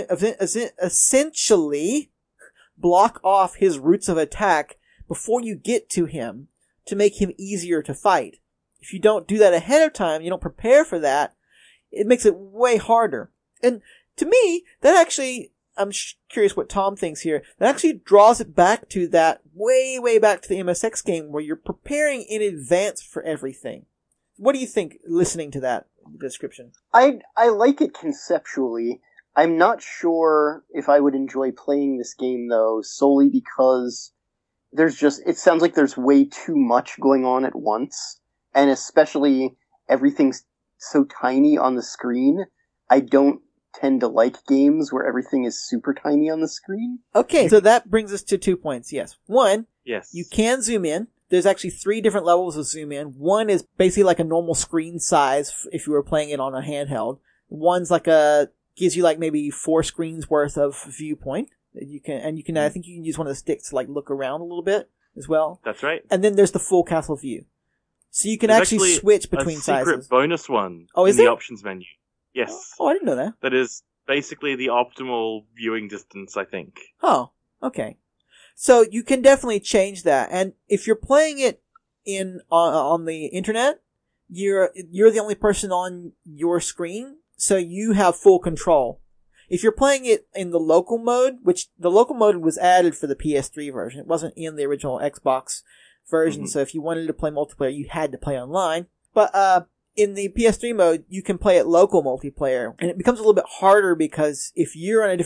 essentially block off his routes of attack before you get to him to make him easier to fight. If you don't do that ahead of time, you don't prepare for that, it makes it way harder. And to me, that actually, I'm sh- curious what Tom thinks here, that actually draws it back to that way, way back to the M S X game where you're preparing in advance for everything. What do you think listening to that description? I I like it conceptually. I'm not sure if I would enjoy playing this game though, solely because there's just, it sounds like there's way too much going on at once, and especially everything's so tiny on the screen. I don't tend to like games where everything is super tiny on the screen. Okay, so that brings us to two points, yes. One, yes, you can zoom in. There's actually three different levels of zoom in. One is basically like a normal screen size if you were playing it on a handheld. One's like a, gives you like maybe four screens worth of viewpoint. That you can, and you can, I think you can use one of the sticks to like look around a little bit as well. That's right. And then there's the full castle view. So you can There's actually, actually switch between a secret sizes. bonus one Oh, is in the there? options menu. Yes. Oh, I didn't know that. That is basically the optimal viewing distance, I think. Oh, okay. So you can definitely change that. And if you're playing it in, on, on the internet, you're, you're the only person on your screen, so you have full control. If you're playing it in the local mode, which the local mode was added for the P S three version, it wasn't in the original Xbox version, mm-hmm. so if you wanted to play multiplayer, you had to play online. But, uh, in the P S three mode, you can play it local multiplayer, and it becomes a little bit harder because if you're on a different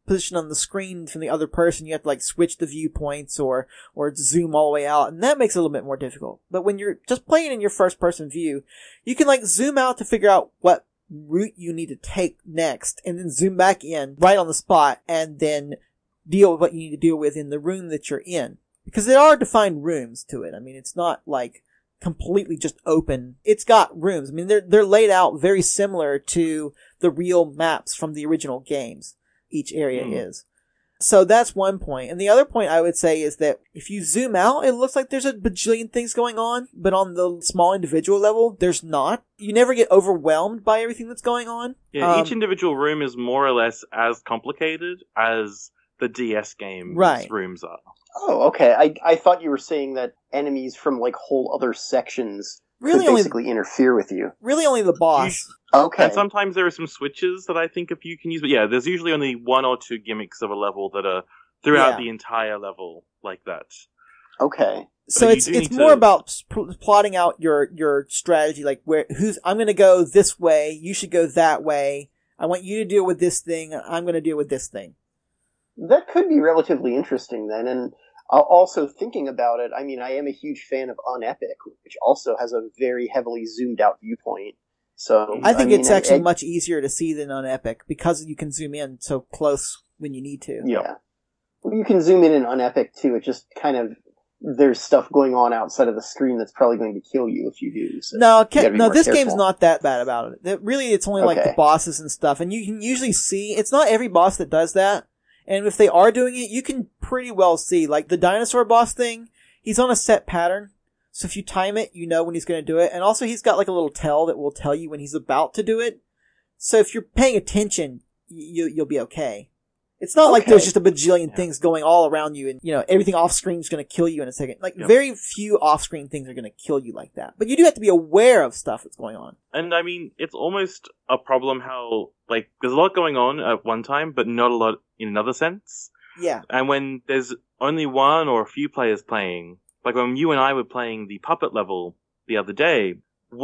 position on the screen from the other person, you have to like switch the viewpoints or or zoom all the way out, and that makes it a little bit more difficult. But when you're just playing in your first person view, you can like zoom out to figure out what route you need to take next, and then zoom back in right on the spot, and then deal with what you need to deal with in the room that you're in. Because there are defined rooms to it. I mean, it's not like completely just open. It's got rooms. I mean, they're they're laid out very similar to the real maps from the original games. Each area mm. is. So that's one point. And the other point I would say is that if you zoom out, it looks like there's a bajillion things going on, but on the small individual level, there's not. You never get overwhelmed by everything that's going on. Yeah, um, each individual room is more or less as complicated as the D S game's right. rooms are. Oh, okay. I I thought you were saying that enemies from like whole other sections really could basically only, interfere with you. Really only the boss. You, okay. And sometimes there are some switches that I think if you can use, but yeah, there's usually only one or two gimmicks of a level that are throughout yeah. the entire level like that. Okay. So but it's it's more to... about pl- plotting out your your strategy, like where who's I'm going to go this way, you should go that way. I want you to deal with this thing. I'm going to deal with this thing. That could be relatively interesting then, and uh, also thinking about it, I mean, I am a huge fan of Unepic, which also has a very heavily zoomed out viewpoint. So I think I mean, it's actually I, I, much easier to see than Unepic because you can zoom in so close when you need to. Yeah. Well, you can zoom in in Unepic too. It just kind of, there's stuff going on outside of the screen that's probably going to kill you if you do. So no, can, no, this careful. game's not that bad about it. it really, it's only like okay. the bosses and stuff, and you can usually see, it's not every boss that does that. And if they are doing it, you can pretty well see, like the dinosaur boss thing, he's on a set pattern. So if you time it, you know when he's going to do it. And also he's got like a little tell that will tell you when he's about to do it. So if you're paying attention, you, you'll be okay. It's not okay. like there's just a bajillion yeah. things going all around you and, you know, everything off screen is going to kill you in a second. Like yep. very few off screen things are going to kill you like that. But you do have to be aware of stuff that's going on. And I mean, it's almost a problem how, like, there's a lot going on at one time, but not a lot in another sense. Yeah. And when there's only one or a few players playing, like when you and I were playing the puppet level the other day,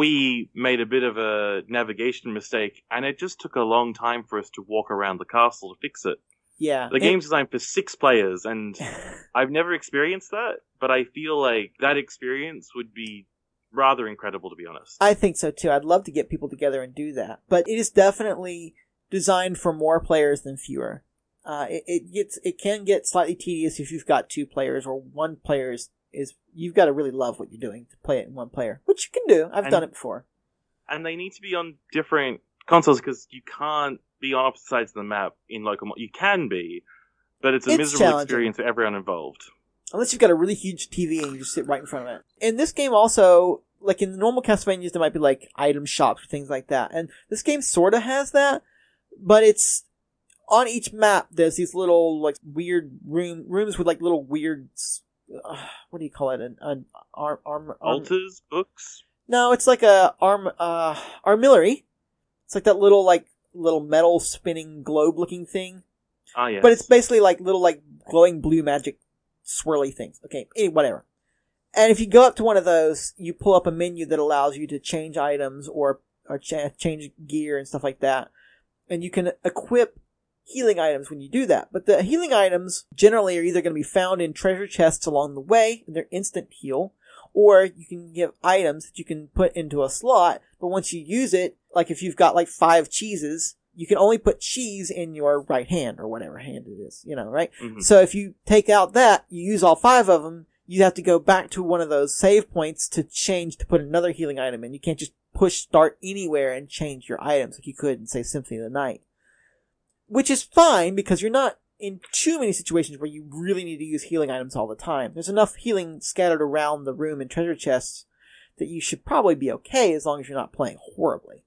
we made a bit of a navigation mistake, and it just took a long time for us to walk around the castle to fix it. Yeah. The it, game's designed for six players, and I've never experienced that, but I feel like that experience would be rather incredible, to be honest. I think so, too. I'd love to get people together and do that. But it is definitely designed for more players than fewer. Uh, it, it gets, it can get slightly tedious if you've got two players, or one player is, is you've got to really love what you're doing to play it in one player, which you can do. I've and, done it before. And they need to be on different consoles, because you can't be on opposite sides of the map in local. You can be, but it's a it's miserable experience for everyone involved. Unless you've got a really huge T V and you just sit right in front of it. In this game also, like in the normal Castlevanias, there might be like item shops or things like that. And this game sort of has that, but it's on each map. There's these little like weird room rooms with like little weird. Uh, what do you call it? An, an arm arm altars books. No, it's like a arm uh armillary. It's like that little like little metal spinning globe looking thing. Ah, yes. But it's basically like little like glowing blue magic swirly things. Okay, anyway, whatever. And if you go up to one of those, you pull up a menu that allows you to change items or or ch- change gear and stuff like that. And you can equip healing items when you do that. But the healing items generally are either going to be found in treasure chests along the way, and they're instant heal, or you can give items that you can put into a slot, but once you use it, like if you've got like five cheeses, you can only put cheese in your right hand, or whatever hand it is, you know, right? Mm-hmm. So if you take out that, you use all five of them, you have to go back to one of those save points to change to put another healing item in. You can't just push start anywhere and change your items like you could in, say, Symphony of the Night. Which is fine, because you're not in too many situations where you really need to use healing items all the time. There's enough healing scattered around the room in treasure chests that you should probably be okay as long as you're not playing horribly.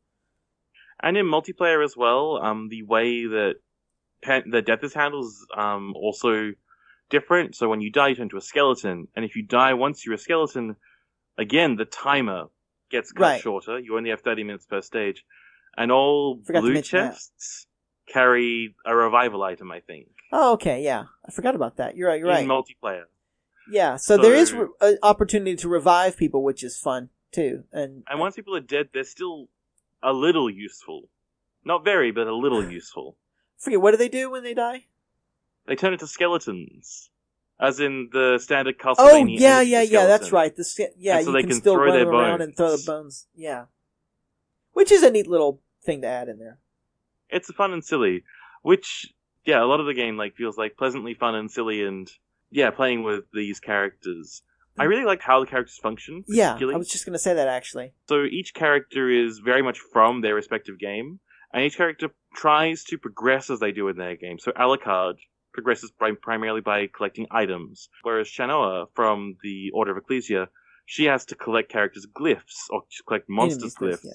And in multiplayer as well, um, the way that pen- the death is handled is um, also different. So when you die, you turn into a skeleton. And if you die once you're a skeleton, again, the timer gets cut right. shorter. You only have thirty minutes per stage. And all Forgot blue chests that. carry a revival item, I think. Oh, okay, yeah. I forgot about that. You're right, you're right. In multiplayer. Yeah, so, so there is re- an opportunity to revive people, which is fun, too. And and once people are dead, they're still a little useful. Not very, but a little useful. Forget, what do they do when they die? they turn into skeletons. As in the standard Castlevania. Oh, yeah, yeah, skeleton. yeah, that's right. The ske- yeah, and so you they can, can still throw run their around bones. and throw the bones. Yeah. Which is a neat little thing to add in there. It's fun and silly. Which, yeah, a lot of the game like feels like pleasantly fun and silly and, yeah, playing with these characters. I really like how the characters function. Yeah, I was just going to say that, actually. So each character is very much from their respective game, and each character tries to progress as they do in their game. So Alucard progresses by, primarily by collecting items, whereas Shanoa from the Order of Ecclesia, she has to collect characters' glyphs, or to collect monsters' Enemies, glyphs, yeah.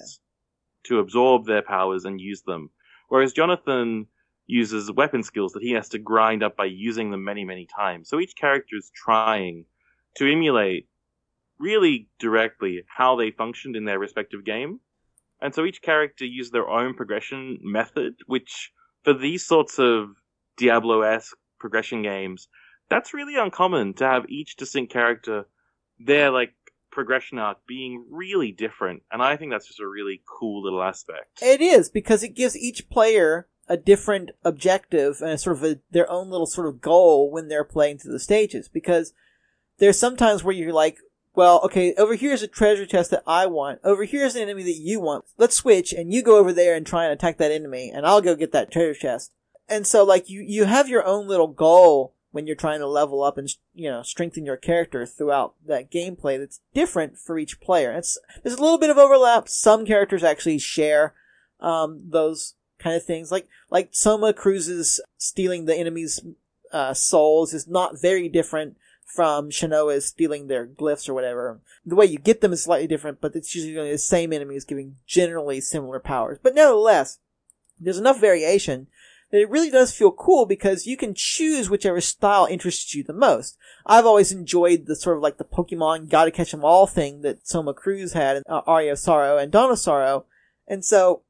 to absorb their powers and use them. Whereas Jonathan uses weapon skills that he has to grind up by using them many, many times. So each character is trying to emulate really directly how they functioned in their respective game. And so each character used their own progression method, which for these sorts of Diablo-esque progression games, that's really uncommon to have each distinct character, their like progression arc being really different. And I think that's just a really cool little aspect. It is, because it gives each player a different objective and a sort of a, their own little sort of goal when they're playing through the stages. Because there's sometimes where you're like, well, okay, over here's a treasure chest that I want. Over here's an enemy that you want. Let's switch, and you go over there and try and attack that enemy, and I'll go get that treasure chest. And so, like, you, you have your own little goal when you're trying to level up and, you know, strengthen your character throughout that gameplay that's different for each player. It's, there's a little bit of overlap. Some characters actually share, um, those kind of things. Like, like Soma Cruz's stealing the enemy's, uh, souls is not very different from Shanoa's stealing their glyphs or whatever. The way you get them is slightly different, but it's usually the same enemies giving generally similar powers. But nevertheless, there's enough variation that it really does feel cool because you can choose whichever style interests you the most. I've always enjoyed the sort of like the Pokemon gotta catch 'em all thing that Soma Cruz had in uh, Aria of Sorrow and Dawn of Sorrow. And so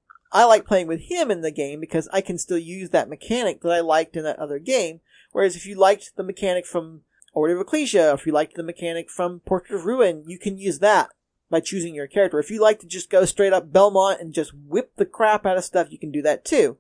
I like playing with him in the game because I can still use that mechanic that I liked in that other game. Whereas if you liked the mechanic from Order of Ecclesia, if you liked the mechanic from Portrait of Ruin, you can use that by choosing your character. If you like to just go straight up Belmont and just whip the crap out of stuff, you can do that too.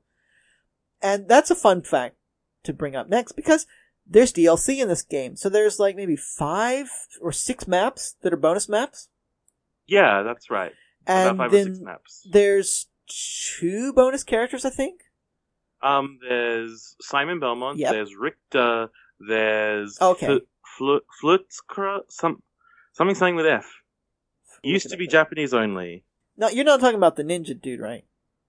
And that's a fun fact to bring up next because there's D L C in this game. So there's like maybe five or six maps that are bonus maps. Yeah, that's right. And About five then or six maps. There's two bonus characters, I think. Um, there's Simon Belmont, Yep. there's Richter, there's Okay. Fl- Fl- Flutzkra, some, something something with F. Used Look to it be up. Japanese only. No, you're not talking about the ninja dude, right?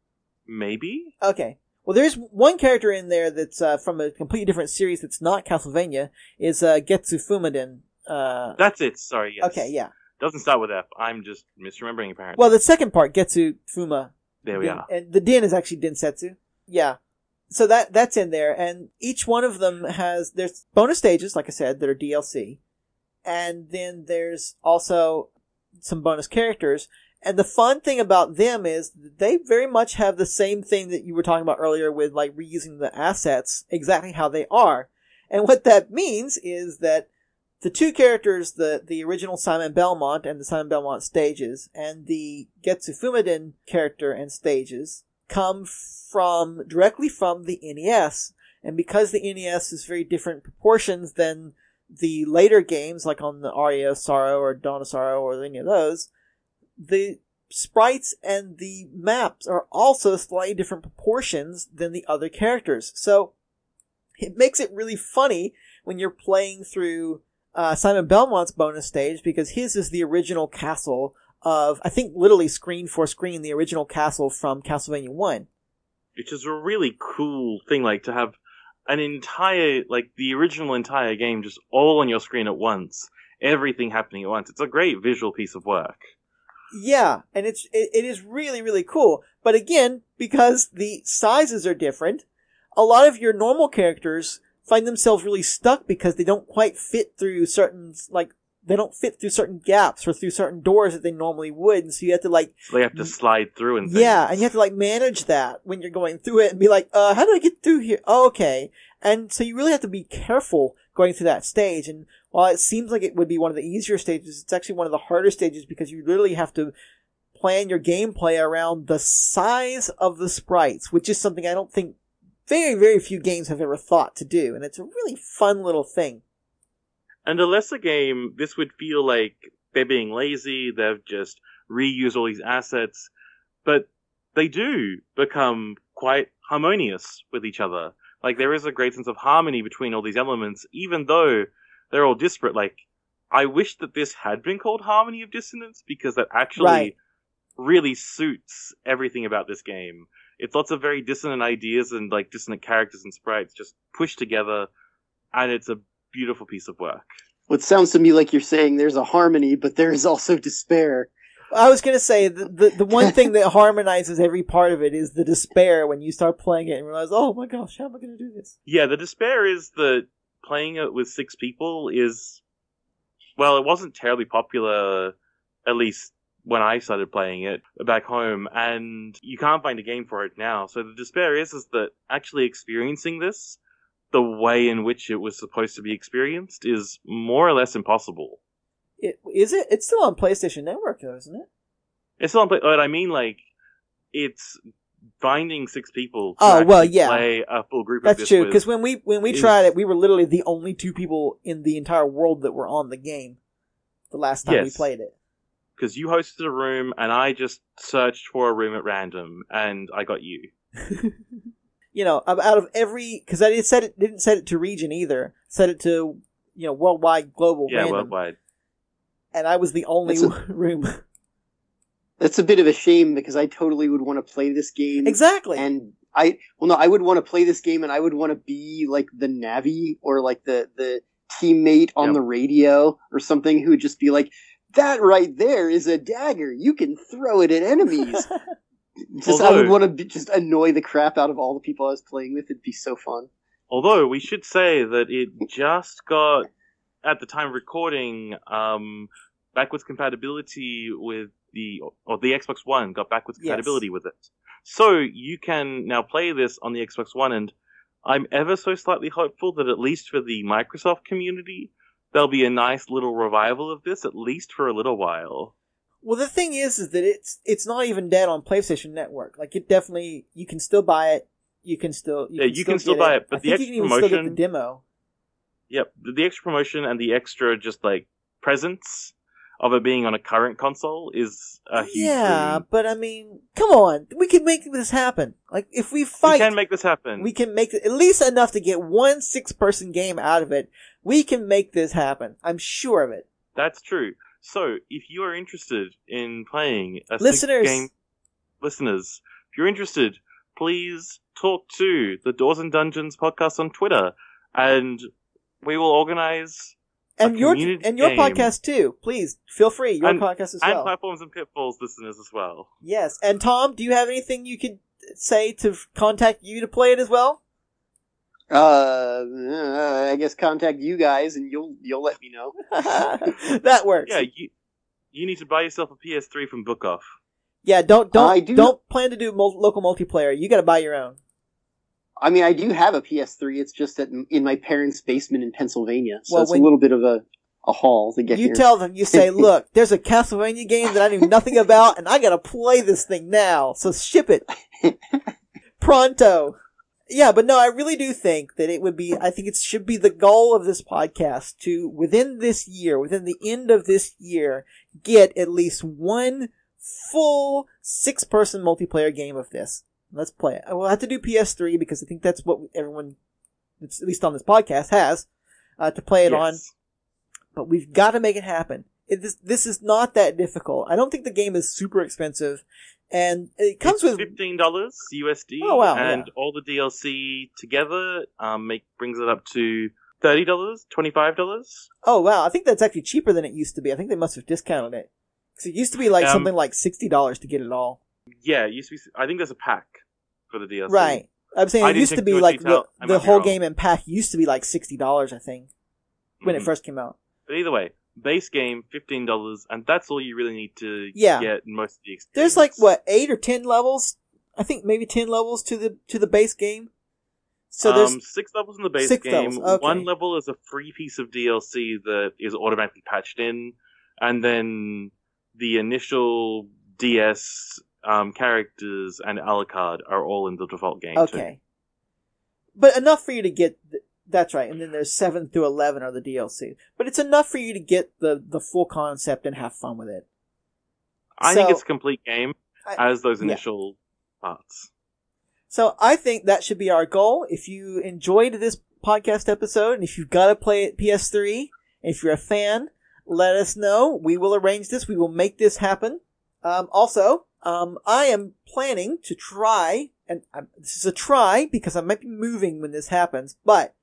Maybe? Okay. Well, there's one character in there that's uh, from a completely different series that's not Castlevania, is uh, Getsu Fumaden. Uh, That's it, sorry, yes. okay, yeah. Doesn't start with F. I'm just misremembering apparently. Well, the second part, Getsu Fuma. there we Din- are. And the Din is actually Densetsu. Yeah. So that that's in there, and each one of them has, there's bonus stages, like I said, that are D L C. And then there's also some bonus characters. And the fun thing about them is they very much have the same thing that you were talking about earlier with like reusing the assets exactly how they are. And what that means is that the two characters, the, the original Simon Belmont and the Simon Belmont stages, and the Getsu Fumaden character and stages come from, directly from the N E S. And because the N E S is very different proportions than the later games, like on the Aria of Sorrow or Dawn of Sorrow or any of those, the sprites and the maps are also slightly different proportions than the other characters. So it makes it really funny when you're playing through uh, Simon Belmont's bonus stage, because his is the original castle of, I think literally screen for screen, the original castle from Castlevania one. Which is a really cool thing, like, to have an entire, like, the original entire game just all on your screen at once. Everything happening at once. It's a great visual piece of work. Yeah, and it's it, it is really, really cool. But again, because the sizes are different, a lot of your normal characters find themselves really stuck because they don't quite fit through certain, like, they don't fit through certain gaps or through certain doors that they normally would. And so you have to, like... So they have to slide through and things. Yeah, and you have to, like, manage that when you're going through it and be like, uh, how do I get through here? Oh, okay. And so you really have to be careful going through that stage. And while it seems like it would be one of the easier stages, it's actually one of the harder stages because you literally have to plan your gameplay around the size of the sprites, which is something I don't think very, very few games have ever thought to do, and it's a really fun little thing. And a lesser game, this would feel like they're being lazy, they've just reused all these assets, but they do become quite harmonious with each other. Like, there is a great sense of harmony between all these elements, even though they're all disparate. Like, I wish that this had been called Harmony of Dissonance, because that actually Right. really suits everything about this game. It's lots of very dissonant ideas and, like, dissonant characters and sprites just pushed together, and it's a beautiful piece of work. Well, it sounds to me like you're saying there's a harmony, but there is also despair. I was going to say, the, the the one thing that harmonizes every part of it is the despair when you start playing it and realize, oh my gosh, how am I going to do this? Yeah, the despair is that playing it with six people is, well, it wasn't terribly popular, at least when I started playing it back home, and you can't find a game for it now. So the despair is, is that actually experiencing this the way in which it was supposed to be experienced is more or less impossible. It, is it? It's still on PlayStation Network, though, isn't it? It's not, but I mean, like, it's finding six people to Oh, well, actually yeah. play a full group of That's this true, with. because when we when we is- tried it, we were literally the only two people in the entire world that were on the game the last time we Yes. played it. Because you hosted a room, and I just searched for a room at random, and I got you. You know, out of every, because I didn't set it didn't set it to region either, set it to, you know, worldwide, global, Yeah, random, worldwide. and I was the only That's a- room. That's a bit of a shame because I totally would want to play this game. Exactly. And I, well, no, I would want to play this game and I would want to be like the Navi or like the, the teammate on Yep. the radio or something who would just be like, that right there is a dagger. You can throw it at enemies. Just, I would Although- want to be, just annoy the crap out of all the people I was playing with. It'd be so fun. Although, we should say that it just got, at the time of recording, um, backwards compatibility with the, or the Xbox One got backwards Yes. compatibility with it. So, you can now play this on the Xbox One, and I'm ever so slightly hopeful that at least for the Microsoft community, there'll be a nice little revival of this, at least for a little while. Well, the thing is, is that it's it's not even dead on PlayStation Network. Like, it definitely, you can still buy it. You can still, you Yeah, can you still can still get buy it, but I the think you extra can even still get the promotion- demo. Yep, the, the extra promotion and the extra just like presence of it being on a current console is a huge Yeah, boon. but I mean, come on, we can make this happen. Like, if we We fight, can make this happen. we can make it at least enough to get one six-person game out of it. We can make this happen. I'm sure of it. That's true. So, if you are interested in playing a Listeners. six game, listeners, if you're interested, please talk to the Doors and Dungeons podcast on Twitter, and we will organize And A your community and your game. podcast too. Please feel free. Your And- podcast as and well. platforms and pitfalls listeners as well. Yes. And Tom, do you have anything you could say to f- contact you to play it as well? Uh, uh, I guess contact you guys and you'll, you'll let me know. That works. Yeah, you you need to buy yourself a P S three from Book Off. Yeah, don't don't I do- don't plan to do mul- local multiplayer. You got to buy your own. I mean, I do have a P S three. It's just that in my parents' basement in Pennsylvania, so Well, it's when- a little bit of a, a haul to get You here. tell them, you say, "Look, there's a Castlevania game that I knew nothing about, and I got to play this thing now. So ship it pronto." Yeah, but no, I really do think that it would be. I think it should be the goal of this podcast to, within this year, within the end of this year, get at least one full six-person multiplayer game of this. Let's play it. I will have to do P S three because I think that's what everyone, that's at least on this podcast, has uh, to play it on. Yes. But we've got to make it happen. It, this, this is not that difficult. I don't think the game is super expensive, and it comes It's with fifteen dollars U S D. Oh, wow, And yeah. all the D L C together um, make brings it up to thirty dollars, twenty-five dollars. oh wow, I think that's actually cheaper than it used to be. I think they must have discounted it because it used to be like Um, something like sixty dollars to get it all. Yeah, it used to be. I think there's a pack for the D L C. Right. I'm saying I it didn't used to check be too much like detail. I the, the might be whole wrong. game and pack used to be like sixty dollars. I think when it Mhm. first came out. But either way, base game fifteen dollars, and that's all you really need to Yeah. get most of the experience. There's like what eight or ten levels. I think maybe ten levels to the to the base game. So there's um, six levels in the base six game. levels, okay. One level is a free piece of D L C that is automatically patched in, and then the initial D S um, characters and Alucard are all in the default game. Too. okay. but enough for you to get. Th- that's right. And then there's seven through eleven are the D L C. But it's enough for you to get the the full concept and have fun with it. I so, think it's a complete game I, as those yeah. initial parts. So I think that should be our goal. If you enjoyed this podcast episode, and if you've got to play it P S three, and if you're a fan, let us know. We will arrange this. We will make this happen. Um, also, um, I am planning to try, and I'm, this is a try because I might be moving when this happens, but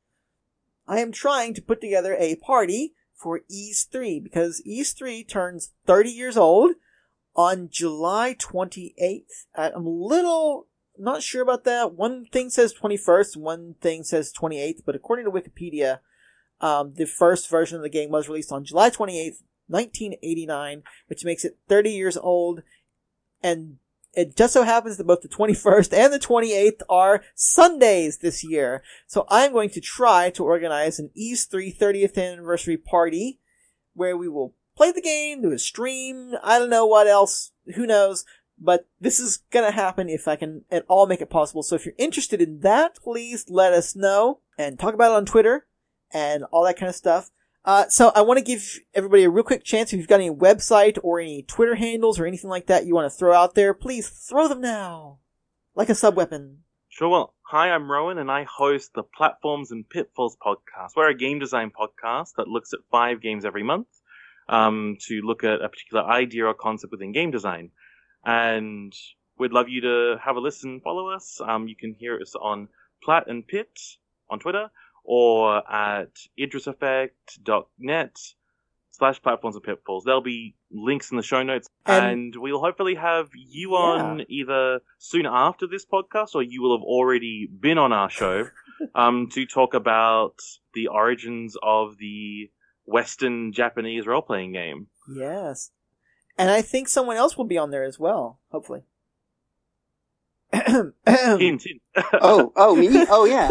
I am trying to put together a party for Ys three because Ys three turns thirty years old on July twenty-eighth. I'm a little not sure about that. One thing says twenty-first, one thing says twenty-eighth, but according to Wikipedia, um, the first version of the game was released on July twenty-eighth, nineteen eighty-nine, which makes it thirty years old. And it just so happens that both the twenty-first and the twenty-eighth are Sundays this year. So I'm going to try to organize an Ys three thirtieth anniversary party where we will play the game, do a stream, I don't know what else, who knows, but this is gonna happen if I can at all make it possible. So if you're interested in that, please let us know and talk about it on Twitter and all that kind of stuff. Uh, so I want to give everybody a real quick chance. If you've got any website or any Twitter handles or anything like that you want to throw out there, please throw them now. Like a sub-weapon. Sure. Well, hi, I'm Rowan, and I host the Platforms and Pitfalls podcast. We're a game design podcast that looks at five games every month um, to look at a particular idea or concept within game design. And we'd love you to have a listen, follow us. Um, you can hear us on Plat and Pit on Twitter, or at idriseffect.net slash platforms and pitfalls. There'll be links in the show notes, and, and we'll hopefully have you yeah. on either soon after this podcast, or you will have already been on our show um, to talk about the origins of the Western Japanese role-playing game. Yes. And I think someone else will be on there as well, hopefully. Hint, hint. oh, oh, me? Oh, yeah.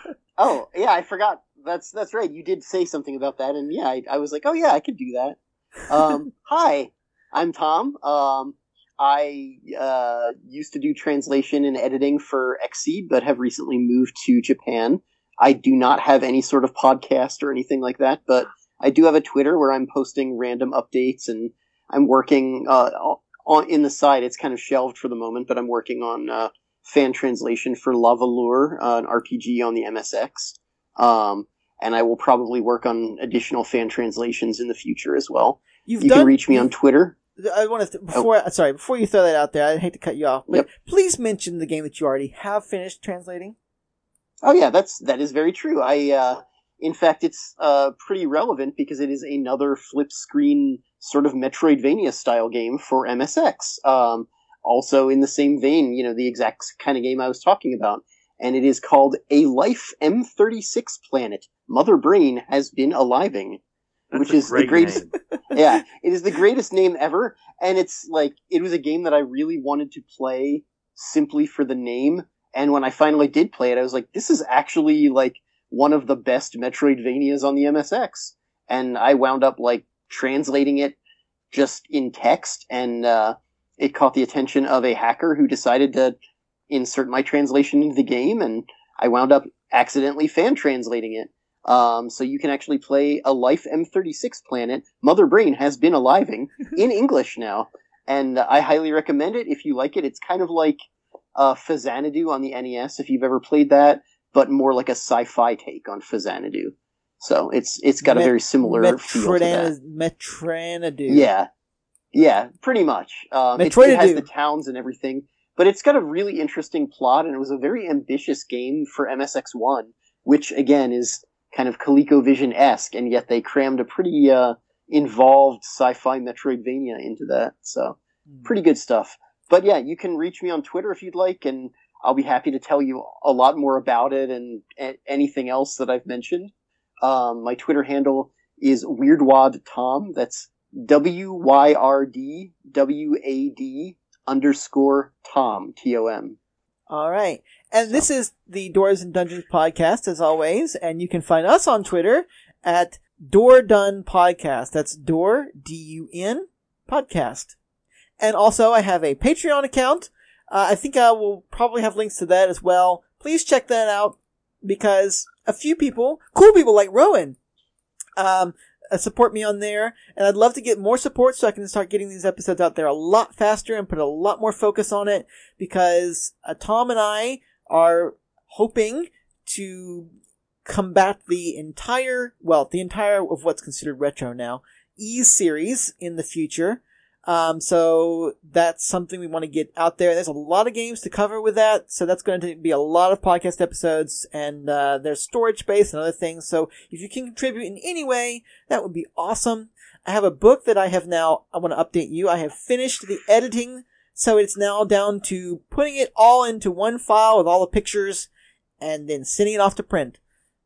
Oh, yeah, I forgot. That's that's right. You did say something about that, and yeah, I, I was like, oh yeah, I could do that. Um, hi, I'm Tom. Um, I uh, used to do translation and editing for Xseed, but have recently moved to Japan. I do not have any sort of podcast or anything like that, but I do have a Twitter where I'm posting random updates, and I'm working uh, on in the side. It's kind of shelved for the moment, but I'm working on uh, fan translation for Lava Lure, uh, an R P G on the M S X. Um, and I will probably work on additional fan translations in the future as well. You've you done, can reach me on Twitter. I want to, before, oh. sorry, before you throw that out there, I hate to cut you off, but yep. please mention the game that you already have finished translating. Oh yeah, that's, that is very true. I, uh, in fact, it's, uh, pretty relevant because it is another flip screen sort of Metroidvania style game for M S X. Um, Also in the same vein, you know, the exact kind of game I was talking about. And it is called A Life M thirty-six Planet. Mother Brain Has Been Aliving. That's which is great the greatest. Name. Yeah, it is the greatest name ever. And it's like, it was a game that I really wanted to play simply for the name. And when I finally did play it, I was like, this is actually like one of the best Metroidvanias on the M S X. And I wound up like translating it just in text, and, uh, it caught the attention of a hacker who decided to insert my translation into the game, and I wound up accidentally fan translating it. Um, so you can actually play A Life M thirty-six Planet. Mother Brain Has Been Aliving in English now, and uh, I highly recommend it if you like it. It's kind of like uh, Phazanadu on the N E S, if you've ever played that, but more like a sci-fi take on Phazanadu. So it's it's got Met- a very similar Metroid- feel to that. Metranadu. Yeah. Yeah, pretty much. Um, it, it has the towns and everything, but it's got a really interesting plot, and it was a very ambitious game for M S X one, which, again, is kind of ColecoVision-esque, and yet they crammed a pretty uh, involved sci-fi Metroidvania into that, so mm. pretty good stuff. But yeah, you can reach me on Twitter if you'd like, and I'll be happy to tell you a lot more about it and, and anything else that I've mentioned. Um, my Twitter handle is WeirdWadTom. That's W Y R D W A D underscore Tom, T O M. All right. And so. This is the Doors and Dungeons podcast, as always, and you can find us on Twitter at DoorDun Podcast. That's Door, D U N, podcast. And also, I have a Patreon account. Uh, I think I will probably have links to that as well. Please check that out. because a few people, cool people like Rowan, um, uh, support me on there, and I'd love to get more support so I can start getting these episodes out there a lot faster and put a lot more focus on it, because uh, Tom and I are hoping to combat the entire, well, the entire of what's considered retro now, Ys series in the future. Um, so that's something we want to get out there. There's a lot of games to cover with that, so that's going to be a lot of podcast episodes, and uh, there's storage space and other things. So if you can contribute in any way, that would be awesome. I have a book that I have now, I want to update you. I have finished the editing, so it's now down to putting it all into one file with all the pictures and then sending it off to print.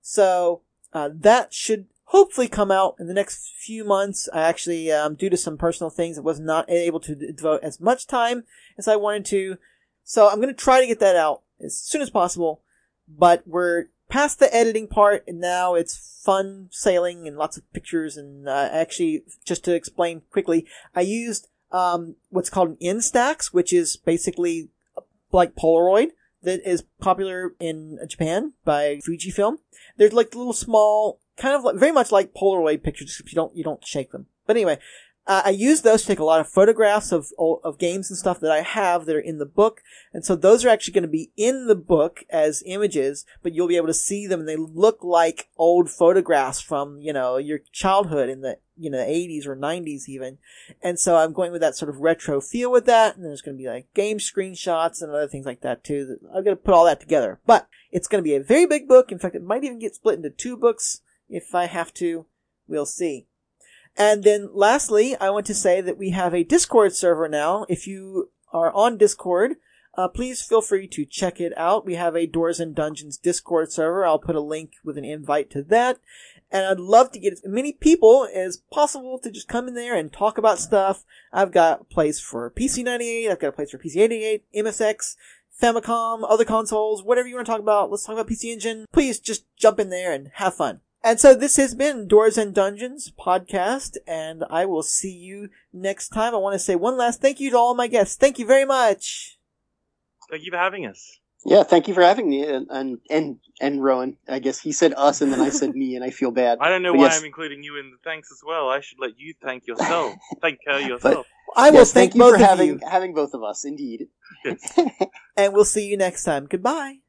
So uh, that should hopefully come out in the next few months. I actually, um, due to some personal things, I was not able to devote as much time as I wanted to. So I'm going to try to get that out as soon as possible. But we're past the editing part, and now it's fun sailing and lots of pictures. And uh, actually, just to explain quickly, I used um, what's called an Instax, which is basically like Polaroid, that is popular in Japan by Fujifilm. There's like little small, kind of like, very much like Polaroid pictures, except you don't, you don't shake them. But anyway, uh, I use those to take a lot of photographs of, of games and stuff that I have that are in the book. And so those are actually going to be in the book as images, but you'll be able to see them, and they look like old photographs from, you know, your childhood in the, you know, eighties or nineties even. And so I'm going with that sort of retro feel with that. And there's going to be like game screenshots and other things like that too. I'm going to put all that together, but it's going to be a very big book. In fact, it might even get split into two books if I have to. We'll see. And then lastly, I want to say that we have a Discord server now. If you are on Discord, uh, please feel free to check it out. We have a Doors and Dungeons Discord server. I'll put a link with an invite to that. And I'd love to get as many people as possible to just come in there and talk about stuff. I've got a place for P C ninety-eight. I've got a place for P C eighty-eight, M S X, Famicom, other consoles, whatever you want to talk about. Let's talk about P C Engine. Please just jump in there and have fun. And so this has been Doors and Dungeons podcast, and I will see you next time. I want to say one last thank you to all my guests. Thank you very much. Thank you for having us. Yeah, thank you for having me, and and and, and Rowan. I guess he said us, and then I said me, and I feel bad. I don't know but why yes. I'm including you in the thanks as well. I should let you thank yourself. Thank her yourself. But I will yes, thank, thank you both for of having you. having both of us, indeed. Yes. And we'll see you next time. Goodbye.